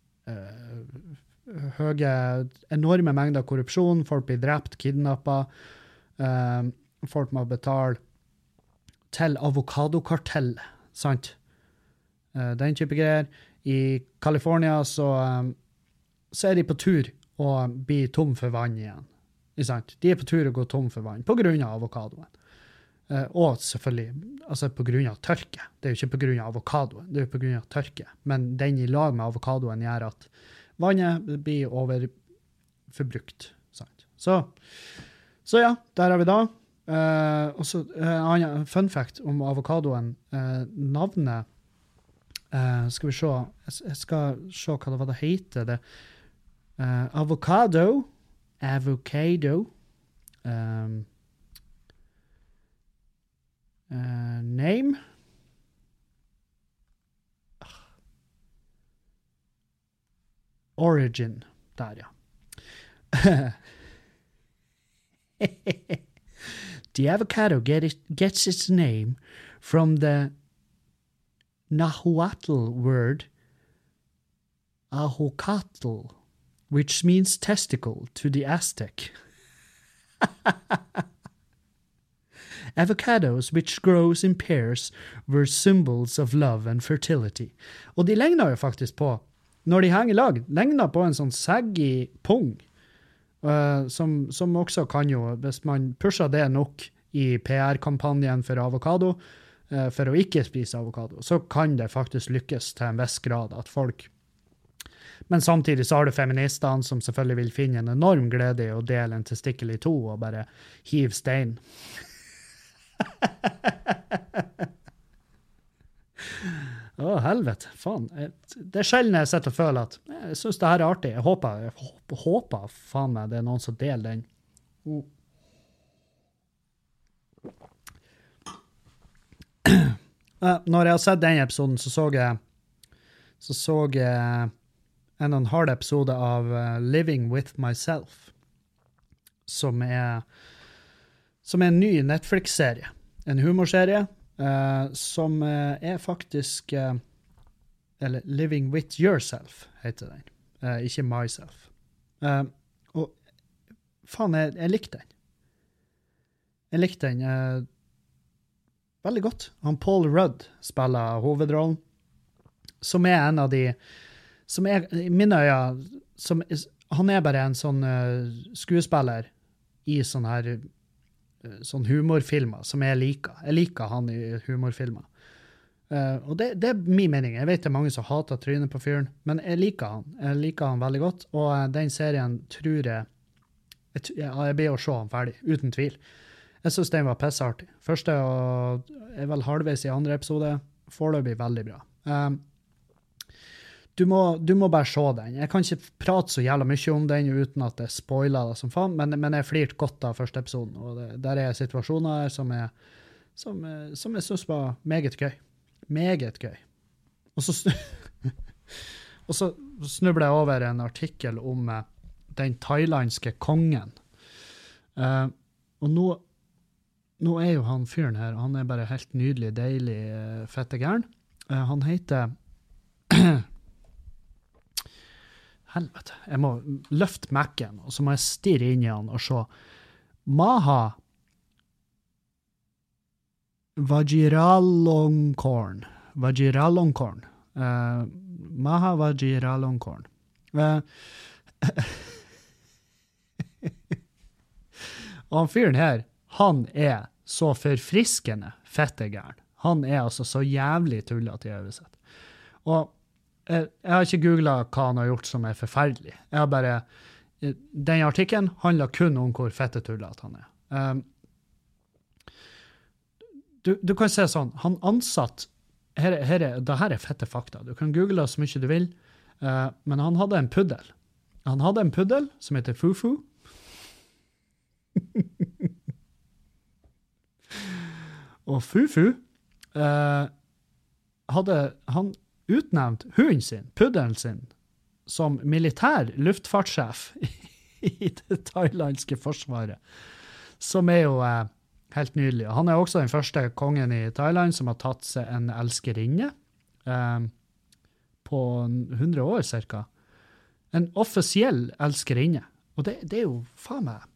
uh, høye, enorme mengder korrupsjon, folk blir drept, kidnappet, uh, folk må betale til avokadokartellet, sant? Uh, den type greier. I California så... Um, så er de på tur å bli tom for vann igjen. Ikke sant? De er på tur å gå tom for vann, på grunn av avokadoen. Uh, og selvfølgelig, altså på grunn av tørke. Det er jo ikke på grunn av avokadoen, det er jo på grunn av tørke. Men den i lag med avokadoen gjør at vannet blir overforbrukt. Sant? Så, så ja, der har vi da. Uh, og så uh, en fun fact om avokadoen. Uh, navnet, uh, skal vi se, jeg skal se hva det var det heter, det Uh, avocado, avocado, um, uh, name, origin, der ja. The avocado get it, gets its name from the Nahuatl word ahocatl, which means testicle to the Aztec. Avocados, which grows in pairs, were symbols of love and fertility. Og de legner jo faktisk på, når de henger i lag, legner på en sånn saggy pung, uh, som, som også kan jo, hvis man pusher det nok i P R-kampanjen for avokado, uh, for å ikke spise avokado, så kan det faktisk lykkes til en viss grad at folk. Men samtidig så har du feministene som selvfølgelig vil finne en enorm glede i å dele en testikkel i to og bare hive stein. Å, helvete, faen. Det er sjelden jeg sitter og føler at jeg synes det her er artig. Jeg håper, jeg håper, håper faen meg, det er noen som deler den. Oh. Når jeg har sett den episoden, så så jeg, så så jeg en og en halv episode av Living with Myself, som er, som er en ny Netflix-serie. En humorserie. Uh, som uh, er faktisk uh, eller Living with Yourself heter den, uh, ikke Myself. Uh, og faen, jeg, jeg likte den. Jeg likte den uh, veldig godt. Han Paul Rudd spiller hovedrollen, som er en av de, som er, i mine øyne, som, han er bare en sånn uh, skuespiller i sånn her sånn humorfilmer som jeg liker. Jeg liker han i humorfilmer. Uh, og det, det er min mening. Jeg vet det er mange som hater trynet på fyren, men jeg liker han. Jeg liker han veldig godt, og uh, den serien tror jeg jeg, jeg, jeg blir å se han ferdig, uten tvil. Jeg synes den var pissartig. Første og er vel halvveis i andre episode. Foreløpig veldig bra. Um, Du må, du må bare se den. Jeg kan ikke prate så jævla mye om den uten at det spoiler det som faen, men, men jeg flirte godt av første episoden, og det, der er situasjoner som, er, som, som jeg synes var meget gøy. Meget gøy. Og så, og så snubler jeg over en artikkel om uh, den thailandske kongen. Uh, og nå, nå er jo han fyren her, han er bare helt nydelig, deilig, uh, fette gæren. Uh, han heter helvete, jeg må løfte Mac-en, og så må jeg stirre inn i han og se. Maha Vajiralongkorn. Vajiralongkorn. Uh, Maha Vajiralongkorn. Uh, og han fyren her, han er så forfriskende fettegæren. Han er altså så jævlig tullet til øvesett. Og jeg har ikke googlet hva han har gjort som er forferdelig. Jeg har bare, den artikkelen handler kun om hvor fettetullet han er. Um, du, du kan se sånn, han ansatt, her, her er, det her er fette fakta, du kan google så mye du vil, uh, men han hadde en puddel. Han hadde en puddel som heter Fufu. Og Fufu uh, hadde, han utnevnt hunden sin, puddelen sin, som militær luftfartssjef i det thailandske forsvaret, som er jo eh, helt nydelig. Han er også den første kongen i Thailand som har tatt seg en elskerinne eh, på hundre år cirka. En offisiell elskerinne. Og det, det er jo faen meg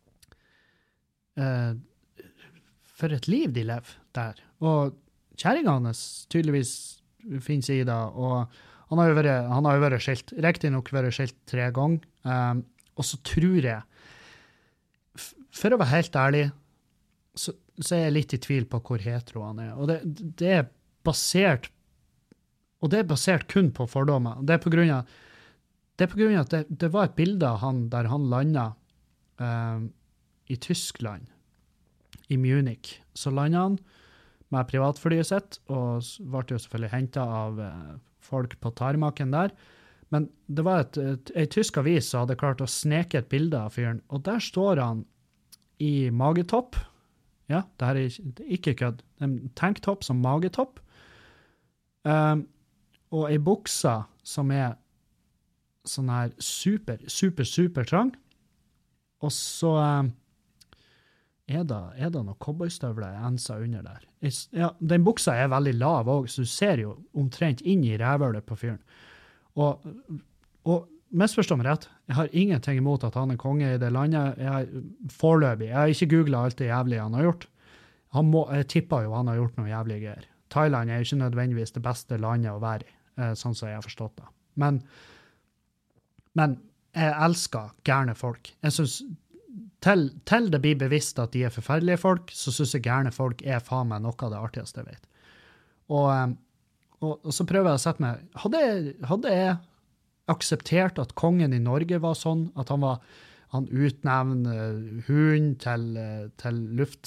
eh, for et liv de lever der. Og kjæringen hans tydeligvis fin sida, og han har jo vært, han har jo vært skilt, riktig nok vært skilt tre ganger, um, og så tror jeg, for å være helt ærlig, så, så er jeg litt i tvil på hvor hetero han er, og det, det er basert, og det er basert kun på fordommer. Det er på grunn av, det er på grunn av at det, det var et bilde av han der han landet um, i Tyskland, i Munich, så landet han med privatflyet sitt, og ble jo selvfølgelig hentet av eh, folk på tarmaken der. Men det var et, et, et tysk avis som hadde klart å sneke et bilde av fyren, og der står han i magetopp. Ja, det her er ikke, ikke kødd. En tanktopp som magetopp. Um, og en buksa som er sånn her super, super, super trang. Og så um, Er det, er det noen cowboystøvler jeg enser under der? Ja, den buksa er veldig lav også, så du ser jo omtrent inn i rævhølet på fyren. Og, og misforstå meg rett, jeg har ingenting imot at han er konge i det landet. Jeg har foreløpig, jeg har ikke googlet alt det jævlige han har gjort. Han må, jeg tipper jo han har gjort noe jævlig greier. Thailand er jo ikke nødvendigvis det beste landet å være i, sånn som jeg har forstått det. Men, men jeg elsker gærne folk. Jeg synes til, til det blir bevisst at de er forferdelige folk, så synes jeg gærne folk er faen meg noe av det artigste jeg vet. Og, og, og så prøver jeg å sette meg, hadde, hadde jeg akseptert at kongen i Norge var sånn, at han var, han utnevner hund til, til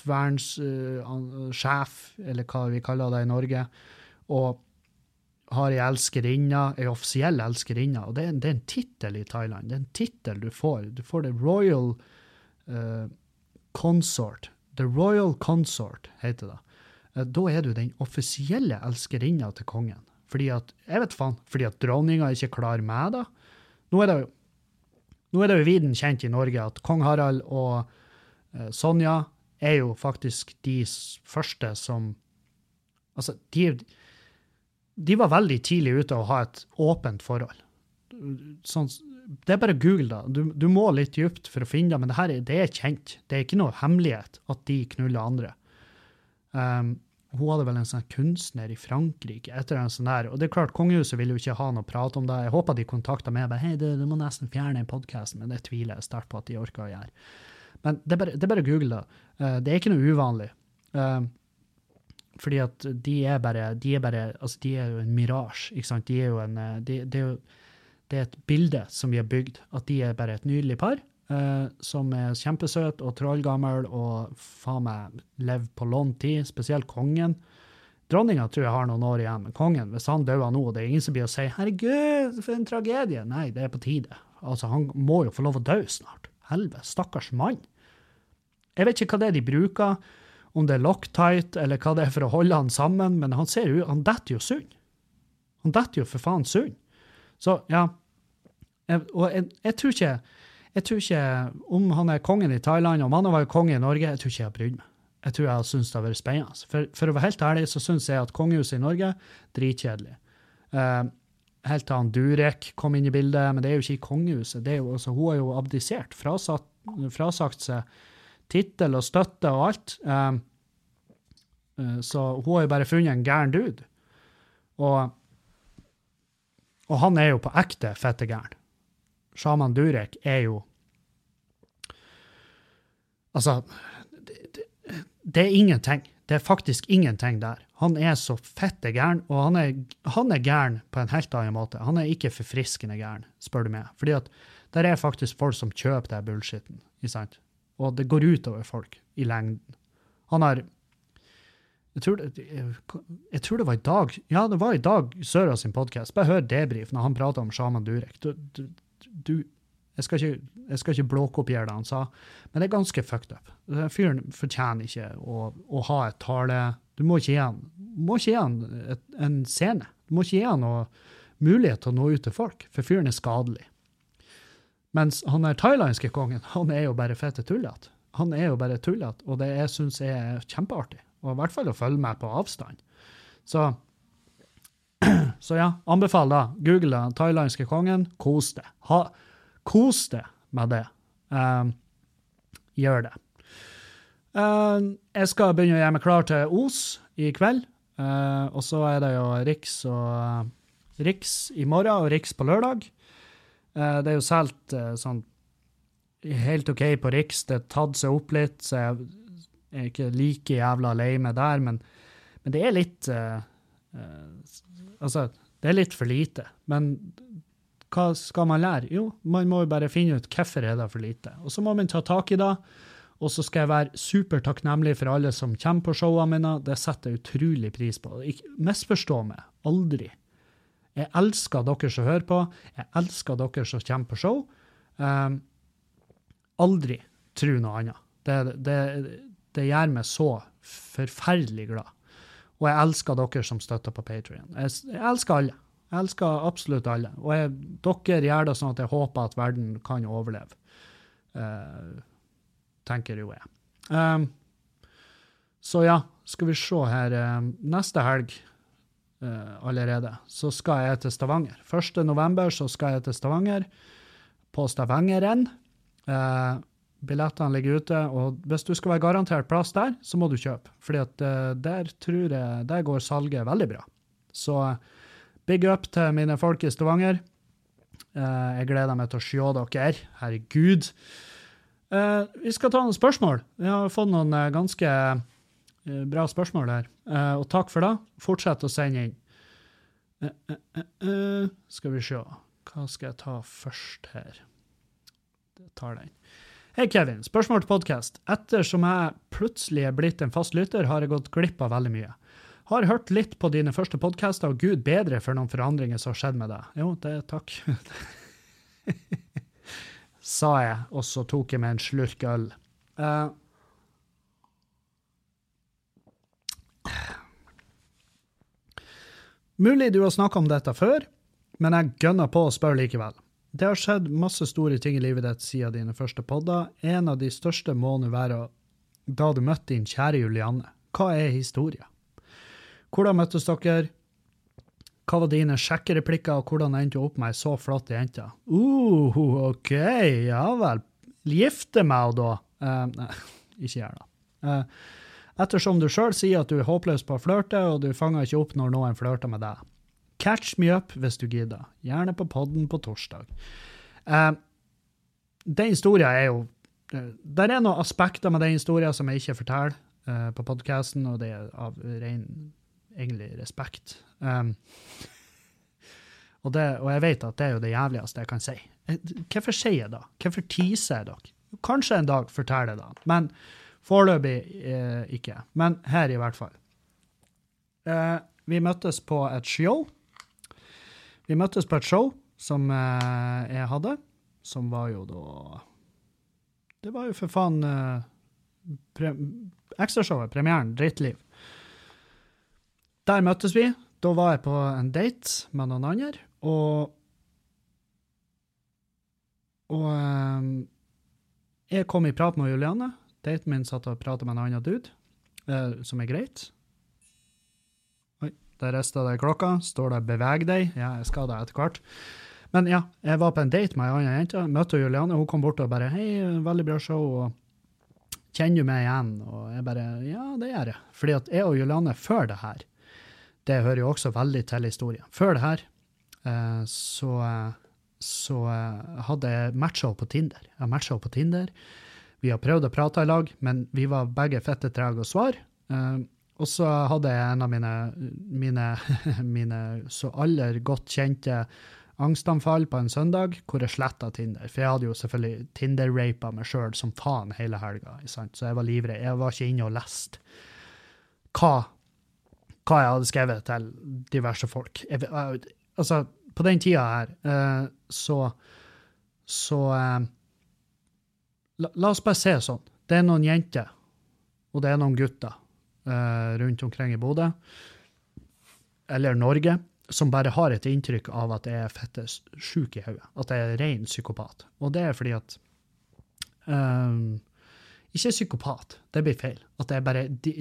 luftvernssjef, uh, eller hva vi kaller det i Norge, og har en elskerinne, en offisiell elskerinne, og det er, det er en titel i Thailand, det er en titel du får, du får det Royal uh, Consort, The Royal Consort heter det. Uh, da er du den offisielle elskerinna til kongen, fordi at, jeg vet faen, fordi at dronninga ikke klarer med det. Nå er det jo, nå er det jo viden kjent i Norge at kong Harald og uh, Sonja er jo faktisk de første som, altså, de De var veldig tidlig ute å ha et åpent forhold. Sånn, det er bare Google da. Du, du må litt dypt for å finne det, men det her er, det er kjent. Det er ikke noe hemmelighet at de knuller andre. Um, hun hadde vel en sånn kunstner i Frankrike etter en sånn der, og det er klart, kongehuset vil jo ikke ha noe prat om det. Jeg håper de kontakter meg, bare, hei, du, du må nesten fjerne en podcast, men det tviler jeg sterkt på at de orker å gjøre. Men det er bare, det er bare Google da. Uh, det er ikke noe uvanlig. Um, Fordi at de er bare, de er bare, altså de er jo en mirage, ikke sant? De er jo en, de, det er jo, det er et bilde som vi har bygd, at de er bare et nydelig par, eh, som er kjempesøt og trollgammel, og faen meg lever på lånt tid, spesielt kongen. Dronninga tror jeg har noen år igjen, men kongen, hvis han dør nå, det er ingen som blir å si, herregud, for en tragedie. Nei, det er på tide. Altså, han må jo få lov å dø snart. Helvete, stakkars mann. Jeg vet ikke hva det er de bruker, om det er Loctite, eller hva det er for å holde han sammen, men han ser jo, han detter jo sunn. Han detter jo for faen sunn. Så, ja, jeg, og jeg, jeg tror ikke, jeg tror ikke, om han er kongen i Thailand, om han var konge i Norge, jeg tror ikke jeg har brydd meg. Jeg tror jeg synes det har vært spennende. For, for å være helt ærlig, så synes jeg at kongehuset i Norge, dritkjedelig. Uh, helt til han Durek kom inn i bildet, men det er jo ikke i kongehuset. Det er jo, altså, hun har jo abdisert, frasatt, frasagt seg titel og støtte og alt. Um, uh, så hun har jo bare funnet en gæren dude. Og, og han er jo på ekte fette gæren. Shaman Durek er jo altså det, det, det er ingenting. Det er faktisk ingenting der. Han er så fette gæren, og han er, han er gæren på en helt annen måte. Han er ikke forfriskende gæren, spør du meg. Fordi at der er faktisk folk som kjøper det bullshitten, ikke sant? Og det går ut over folk i lengden. Han har, jeg tror, det, jeg tror det var i dag, ja, det var i dag Søra sin podcast, bare hør debrief når han prater om Shaman Durek. Du, du, du, jeg skal ikke, jeg skal ikke blåkopiere det han sa, men det er ganske fucked up. Fyren fortjener ikke å, å ha et tale, du må ikke gi han, må ikke gi han et, en scene, du må ikke gi han noe mulighet til å nå ut til folk, for fyren er skadelig. Mens han er thailandske kongen, han er jo bare fette tullet. Han er jo bare tullet, og det jeg synes er kjempeartig. Og i hvert fall å følge med på avstand. Så, så ja, anbefal da. Google da, thailandske kongen, kos det. Ha, kos det med det. Um, gjør det. Uh, jeg skal begynne å gjøre meg klar til Os i kveld. Uh, og så er det jo Riks, og, uh, Riks i morgen og Riks på lørdag. Uh, det er jo selv uh, sånn helt ok på Riks, det tatt seg opp litt, så jeg er ikke like jævla lei med der, men, men det er litt, uh, uh, altså, det er litt for lite. Men hva skal man lære? Jo, man må jo bare finne ut hvorfor er det for lite. Og så må man ta tak i det, og så skal jeg være super takknemlig for alle som kommer på showene mine. Det setter jeg utrolig pris på. Ikke, misforstå meg, aldri. Jeg elsker dere som hører på. Jeg elsker dere som kommer på show. Um, aldri tro noe annet. Det, det, det gjør meg så forferdelig glad. Og jeg elsker dere som støtter på Patreon. Jeg, jeg elsker alle. Jeg elsker absolutt alle. Og jeg, dere gjør det sånn at jeg håper at verden kan overleve. Uh, tenker jo jeg. Um, så ja, skal vi se her. Um, neste helg Uh, allerede, så skal jeg til Stavanger. første november så skal jeg til Stavanger, på Stavangeren. Uh, billettene ligger ute, og hvis du skal være garantert plass der, så må du kjøpe, fordi at uh, der tror jeg, der går salget veldig bra. Så uh, big up til mine folk i Stavanger. Uh, jeg gleder meg til å se dere, herregud. Uh, vi skal ta noen spørsmål. Vi har fått noen uh, ganske uh, bra spørsmål her. Uh, og takk for det. Fortsett å sende inn. Uh, uh, uh, uh. Skal vi se. Hva skal jeg ta først her? Jeg tar den. Hei Kevin, spørsmål til podcast. Ettersom jeg plutselig er blitt en fast lytter, har jeg gått glipp av veldig mye. Har hørt litt på dine første podcaster, og Gud bedre for noen forandringer som har skjedd med deg. Jo, det er takk. Sa jeg, og så tok jeg med en slurk øl. Uh, mulig du har snakket om dette før, men jeg gønner på å spørre likevel. Det har skjedd masse store ting i livet ditt siden dine første podder. En av de største må nå være da du møtte din kjære Julianne. Hva er historien? Hvordan møttes dere? Hva var dine sjekkereplikker, og hvordan endte du opp med en så flott jente? Uh, ok, ja vel. Gifte meg da? Uh, nei, ikke gjør det. Uh, ettersom du selv sier at du er håpløs på å flørte, og du fanger ikke opp når noen flørter med deg. Catch me up hvis du gidder. Gjerne på podden på torsdag. Uh, den historien er jo... Uh, der er noen aspekter med den historien som jeg ikke forteller uh, på podcasten, og det er av ren... egentlig respekt. Um, og, det, og jeg vet at det er jo det jævligste jeg kan si. Hvorfor sier jeg da? Hvorfor teaser jeg dere? Kanskje en dag forteller jeg da, men foreløpig eh, ikke. Men her i hvert fall. Uh, vi møttes på et show. Vi møttes på et show som uh, jeg hadde, som var jo da... Det var jo for faen uh, pre ekstrashowet, premieren, Drittliv. Der møttes vi. Da var jeg på en date med noen andre, og, og um, jeg kom i prat med Julianne. Daten min satt og pratet med en annen dude, uh, som er greit. Oi, der restet det klokka. Står det beveg deg? Ja, jeg skal det etter hvert. Men ja, jeg var på en date med en annen jente, møtte Julianne, hun kom bort og bare, hei, veldig bra show, og kjenner du meg igjen? Og jeg bare, ja, det gjør jeg. Fordi at jeg og Julianne før det her, det hører jo også veldig til historien. Før det her, eh, så, så eh, hadde jeg matchet på Tinder. Jeg har matchet på Tinder. Vi har prøvd å prate i lag, men vi var begge fette trege å svare. Eh, og så hadde jeg en av mine, mine, mine så aller godt kjente angstanfall på en søndag, hvor jeg slettet Tinder. For jeg hadde jo selvfølgelig Tinder-rapet meg selv som faen hele helga. Sant? Så jeg var livredd. Jeg var ikke inne og lest hva hva jeg hadde skrevet til diverse folk. Jeg, altså, på den tida her, eh, så, så eh, la, la oss bare se sånn. Det er noen jenter, og det er noen gutter eh, rundt omkring i Bodø, eller Norge, som bare har et inntrykk av at jeg er fette syk i hodet, at jeg er ren psykopat. Og det er fordi at um, ikke psykopat, det blir feil. At jeg bare de,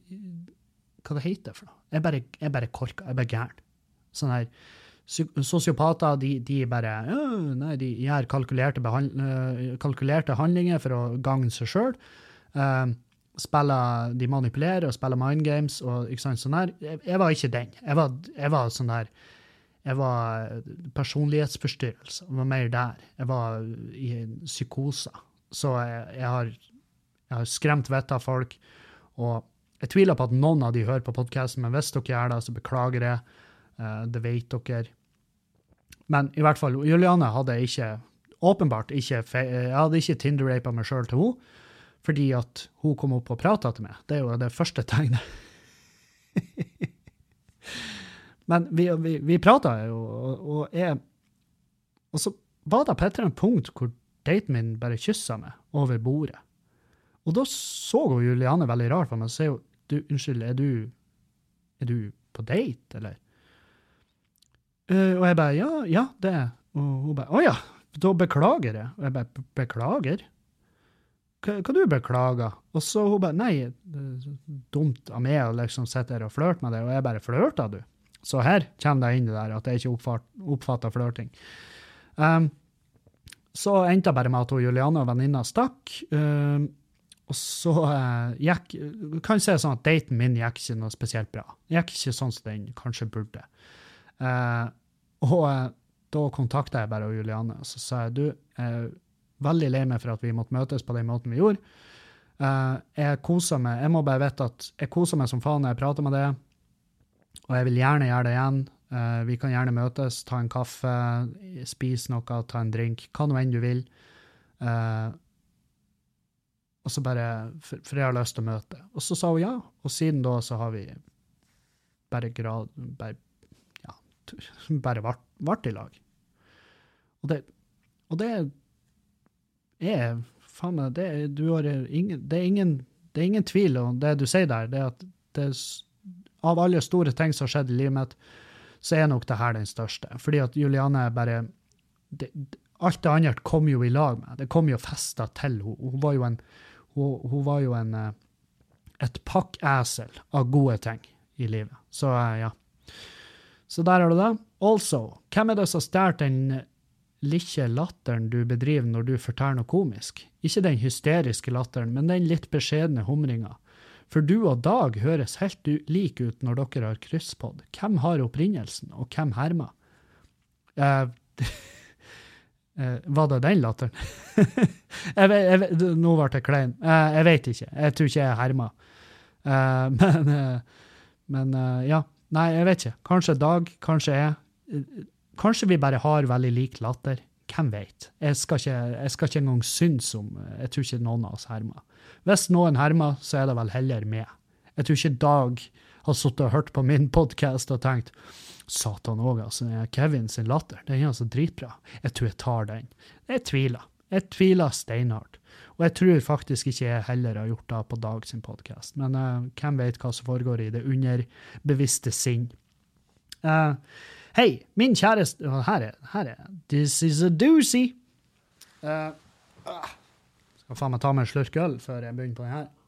hva det heter for noe? Jeg bare, jeg bare korka, jeg bare gæren. Sånne her sosiopater, de, de bare, ja, nei, de gjør kalkulerte, kalkulerte handlinger for å gagne seg selv. Um, spiller, de manipulerer og spiller mind games, og ikke sant, sånn her. Jeg, jeg var ikke den. Jeg var, jeg var sånn der, jeg var personlighetsforstyrrelse. Jeg var mer der. Jeg var i en psykose. Så jeg, jeg, har, jeg har skremt vettet av folk, og jeg tviler på at noen av de hører på podcasten, men hvis dere gjør det, så beklager jeg. Uh, det vet dere. Men i hvert fall, Julianne hadde ikke, åpenbart ikke, jeg hadde ikke Tinder-rapet meg selv til henne, fordi at hun kom opp og pratet til meg. Det er jo det første tegnet. Men vi, vi, vi pratet jo, og, og jeg, og så var det på et eller annet punkt hvor daten min bare kysset meg over bordet. Og da så hun Julianne veldig rart på meg, og sier hun, du, unnskyld, er du, er du på date, eller? Uh, og jeg bare, ja, ja, det er. Og hun bare, åja, da beklager jeg. Og jeg bare, beklager? Hva, hva du beklager? Og så hun bare, nei, det er dumt av meg å liksom sitte her og flørte med deg, og jeg bare, flørter du? Så her kommer det inn det der, at jeg ikke oppfatt, oppfattet flørting. Um, så endte jeg bare med at hun Julianne og venninna stakk, um, og så uh, gikk, kan jeg si sånn at daten min gikk ikke noe spesielt bra. Gikk ikke sånn som den kanskje burde. Uh, og uh, da kontaktet jeg bare Julianne, og så sa jeg, du, uh, veldig lei meg for at vi måtte møtes på den måten vi gjorde. Uh, jeg koser meg, jeg må bare vite at jeg koser meg som faen når jeg prater med det, og jeg vil gjerne gjøre det igjen. Uh, vi kan gjerne møtes, ta en kaffe, spise noe, ta en drink, hva nå enn du vil. Uh, og så bare, for, for jeg har lyst til å møte. Og så sa hun ja, og siden da så har vi bare grad, bare, ja, bare vart, vart i lag. Og det, og det er, faen meg, det, du har ingen, det, er ingen, det er ingen tvil om det du sier der, det er at det, av alle store ting som har skjedd i livet mitt, så er nok det her den største. Fordi at Juliane bare, det, alt det andre kom jo i lag med, det kom jo festet til, hun, hun var jo en, hun, hun var jo en, et pakkesel av gode ting i livet. Så ja. Så der er det da. Also, hvem er det som stært den lille latteren du bedriver når du forteller noe komisk? Ikke den hysteriske latteren, men den litt beskjedne humringen. For du og Dag høres helt lik ut når dere har krysspodd. Hvem har opprinnelsen, og hvem hermer? Uh, uh, var det den latteren? jeg, jeg, nå ble det klein. Uh, jeg vet ikke. Jeg tror ikke jeg hermer. Uh, men, uh, men uh, ja. Nei, jeg vet ikke. Kanskje Dag, kanskje jeg. Kanskje vi bare har veldig lik latter. Hvem vet? Jeg skal ikke, jeg skal ikke engang synes om, jeg tror ikke noen av oss hermer. Hvis noen hermer, så er det vel heller med. Jeg tror ikke Dag har suttet og hørt på min podcast og tenkt, satan også, altså, Kevin sin latter, den er altså dritbra. Jeg tror jeg tar den. Jeg tviler. Jeg tviler steinhardt. Og jeg tror faktisk ikke jeg heller har gjort det på Dag sin podcast. Men uh, hvem vet hva som foregår i det underbevisste sinn? Uh, Hei, min kjæreste, her er, her er, this is a doozy. Uh, uh, skal faen meg ta meg en slurk øl før jeg begynner på den her.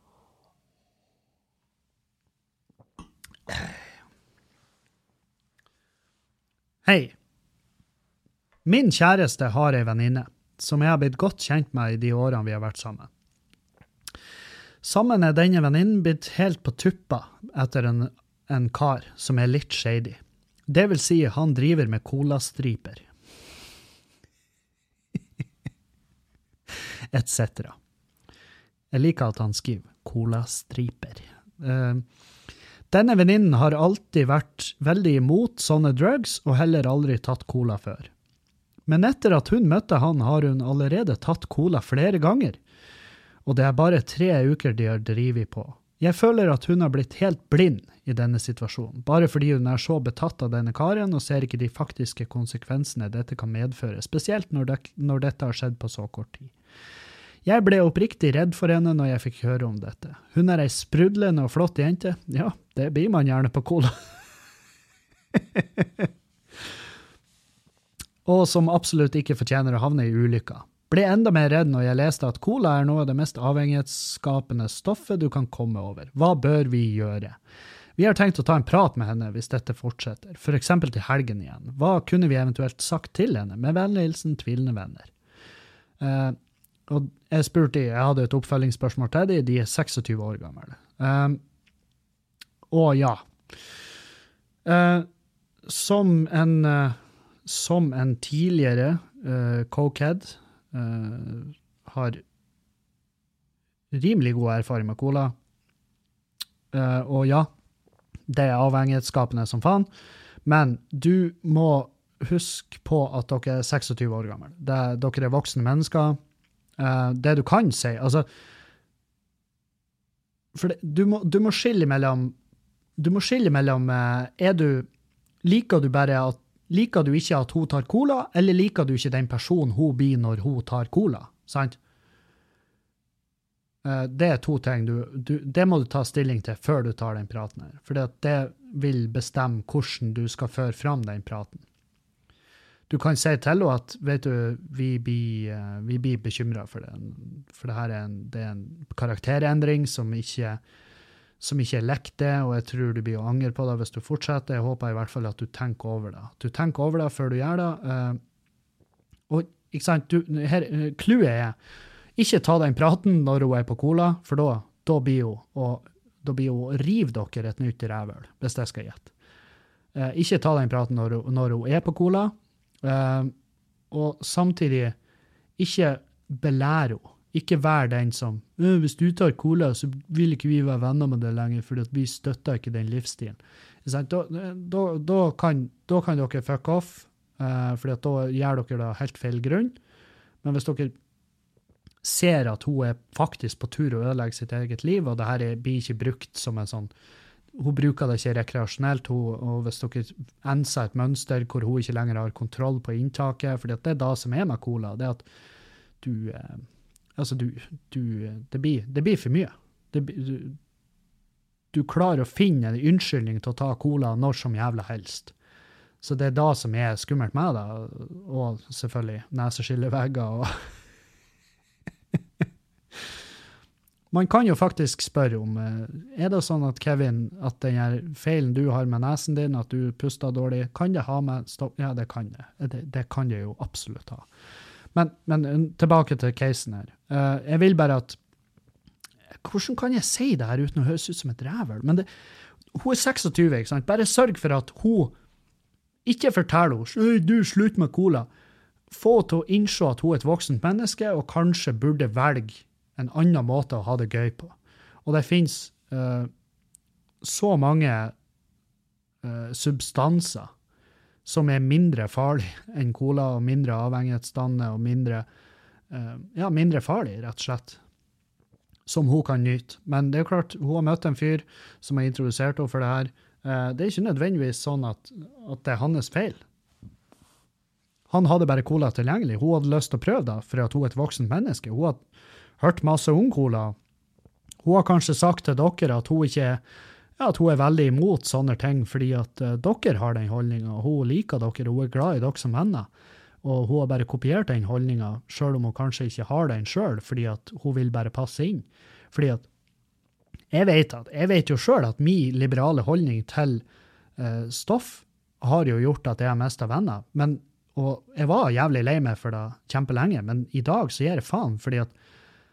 Hei. Min kjæreste har en venninne, som jeg har blitt godt kjent med i de årene vi har vært sammen. Sammen er denne venninnen blitt helt på tuppa etter en, en kar som er litt shady. Det vil si, han driver med colastriper. Et cetera. Jeg liker at han skriver colastriper. Uh, denne venninnen har alltid vært veldig imot sånne drugs, og heller aldri tatt cola før. Men etter at hun møtte han, har hun allerede tatt cola flere ganger. Og det er bare tre uker de har drivet på. Jeg føler at hun har blitt helt blind i denne situasjonen, bare fordi hun er så betatt av denne karen og ser ikke de faktiske konsekvensene dette kan medføre, spesielt når, det, når dette har skjedd på så kort tid. Jeg ble oppriktig redd for henne når jeg fikk høre om dette. Hun er ei sprudlende og flott jente. Ja, det blir man gjerne på cola. Og som absolutt ikke fortjener å havne i ulykka. Ble enda mer redd når jeg leste at cola er noe av det mest avhengighetsskapende stoffet du kan komme over. Hva bør vi gjøre? Vi har tenkt å ta en prat med henne hvis dette fortsetter, for eksempel til helgen igjen. Hva kunne vi eventuelt sagt til henne? Med vennlig hilsen, tvilende venner. Uh, og jeg spurte, jeg hadde et oppfølgingsspørsmål til dem, de er seksogtyve år gamle. Um, og ja, uh, som en, uh, som en tidligere uh, cokehead, Uh, har rimelig god erfaring med cola. Uh, og ja, det er avhengighetsskapende som faen, men du må huske på at dere er seksogtyve år gamle. Det, dere er voksne mennesker. Uh, det du kan si, altså, for det, du, må, du må skille mellom, du må skille mellom, uh, er du, liker du bare at Liker du ikke at hun tar cola, eller liker du ikke den personen hun blir når hun tar cola? Sant? Det er to ting. Du, du, det må du ta stilling til før du tar den praten her. For det vil bestemme hvordan du skal føre fram den praten. Du kan si til henne at, vet du, vi blir, vi blir bekymret for det. For det her er en, det er en karakterendring som ikke som ikke er lekt det, og jeg tror du blir å angre på det hvis du fortsetter. Jeg håper i hvert fall at du tenker over det. Du tenker over det før du gjør det. Uh, og, ikke sant, du, her, kluet er, ikke ta den praten når hun er på cola, for da, da blir hun, og da blir hun riv dere et nytt rævøl, hvis jeg skal gjette. Uh, ikke ta den praten når, når hun er på cola, uh, og samtidig ikke belære henne. Ikke vær den som, hvis du tar cola, så vil ikke vi være venner med det lenger, for vi støtter ikke den livsstilen. Da, da, da, kan, da kan dere fuck off, uh, for da gjør dere det helt feil grunn. Men hvis dere ser at hun er faktisk på tur å ødelegge sitt eget liv, og det her er, blir ikke brukt som en sånn, hun bruker det ikke rekreasjonelt, hun, og hvis dere enser et mønster hvor hun ikke lenger har kontroll på inntaket, for det er det som er med cola, det er at du... Uh, Altså, du, du, det, blir, det blir for mye. Det, du, du klarer å finne en unnskyldning til å ta cola når som jævla helst. Så det er da som er skummelt med det, og selvfølgelig neseskillevegger. Og Man kan jo faktisk spørre om, er det sånn at Kevin, at den her feilen du har med nesen din, at du puster dårlig, kan det ha med stopp? Ja, det kan det. Det, det kan det jo absolutt ha. Men, men tilbake til casen her. Uh, jeg vil bare at, hvordan kan jeg si det her uten å høres ut som et rævel? Men det, hun er tjueseks, ikke sant? Bare sørg for at hun ikke forteller henne, du slutt med cola. Få henne til å innse at hun er et voksent menneske, og kanskje burde velge en annen måte å ha det gøy på. Og det finnes uh, så mange uh, substanser som er mindre farlig enn cola, og mindre avhengighetsdannende, og mindre, uh, ja, mindre farlig, rett og slett, som hun kan nyte. Men det er klart, hun har møtt en fyr som har introdusert henne for det her. Uh, det er ikke nødvendigvis sånn at, at det er hans feil. Han hadde bare cola tilgjengelig. Hun hadde lyst til å prøve det, for at hun er et voksent menneske. Hun har hørt masse om cola. Hun har kanskje sagt til dere at hun ikke er Ja, at hun er veldig imot sånne ting, fordi at uh, dere har den holdningen, og hun liker dere, og hun er glad i dere som venner. Og hun har bare kopiert den holdningen, selv om hun kanskje ikke har den selv, fordi at hun vil bare passe inn. Fordi at, jeg vet at, jeg vet jo selv at min liberale holdning til uh, stoff har jo gjort at jeg har mistet venner. Men, og jeg var jævlig lei meg for det kjempelenge, men i dag så gir jeg faen, fordi at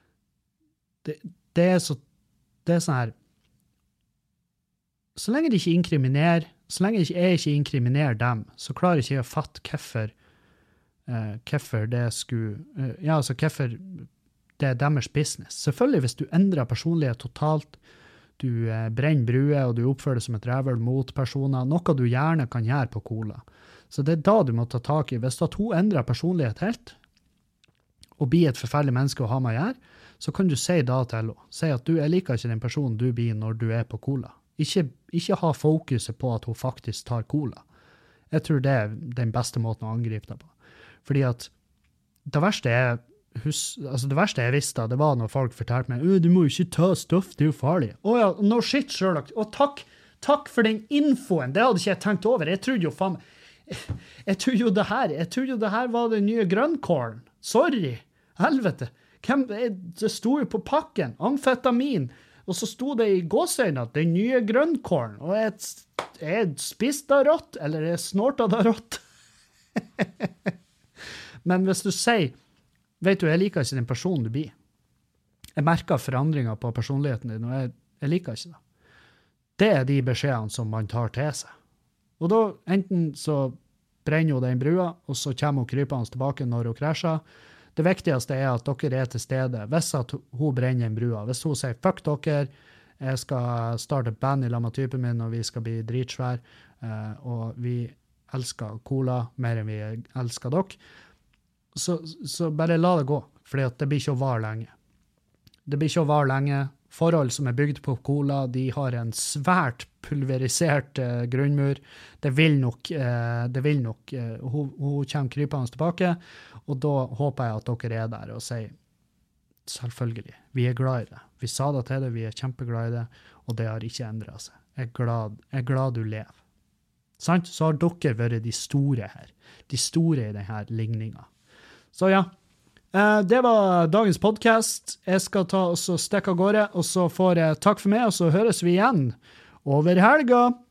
det, det er så, det er sånn her, så lenge de ikke inkriminerer, så lenge jeg ikke inkriminerer dem, så klarer jeg ikke å fatte hvorfor, uh, hvorfor det skulle, uh, ja, altså hvorfor det er deres business. Selvfølgelig hvis du endrer personlighet totalt, du uh, brenner brue, og du oppfører det som et rævel mot personer, noe du gjerne kan gjøre på cola. Så det er da du må ta tak i. Hvis at hun endrer personlighet helt, og blir et forferdelig menneske å ha med å gjøre, så kan du si da til henne. Si at du, jeg liker ikke den personen du blir når du er på cola. Ikke, ikke ha fokuset på at hun faktisk tar cola. Jeg tror det er den beste måten å angripe det på. Fordi at det verste er, hus, altså det verste jeg visste, det var når folk fortalte meg, du må jo ikke ta stoff, det er jo farlig. Å ja, no shit, Sherlock. Og takk, takk for den infoen. Det hadde ikke jeg tenkt over. Jeg trodde jo faen, jeg, jeg trodde jo det her, jeg trodde jo det her var den nye grønnkålen. Sorry. Helvete. Hvem, det sto jo på pakken. Amfetamin. Og så sto det i gåsøyne at den nye grønnkålen, og jeg, jeg spiste det rått, eller jeg snortet det rått. Men hvis du sier, vet du, jeg liker ikke den personen du blir. Jeg merker forandringer på personligheten din, og jeg, jeg liker ikke det. Det er de beskjedene som man tar til seg. Og da, enten så brenner hun den brua, og så kommer hun krypende tilbake når hun krasjer. Det viktigste er at dere er til stede. Hvis at hun brenner en brua, hvis hun sier, fuck dere, jeg skal starte et band i lag med typen min, og vi skal bli dritsvær, og vi elsker cola mer enn vi elsker dere, så, så bare la det gå, for det blir ikke å vare lenge. Det blir ikke å vare lenge. Forhold som er bygd på cola, de har en svært pulverisert uh, grunnmur. Det vil nok, uh, det vil nok, uh, hun, hun kommer krypende tilbake, og da håper jeg at dere er der og sier, selvfølgelig, vi er glad i det. Vi sa det til det, vi er kjempeglad i det, og det har ikke endret seg. Jeg er glad, jeg er glad du lever. Sant? Så har dere vært de store her. De store i denne ligningen. Så ja, Uh, det var dagens podcast. Jeg skal ta og stikke av gårde, og så får jeg takk for meg, og så høres vi igjen over helga.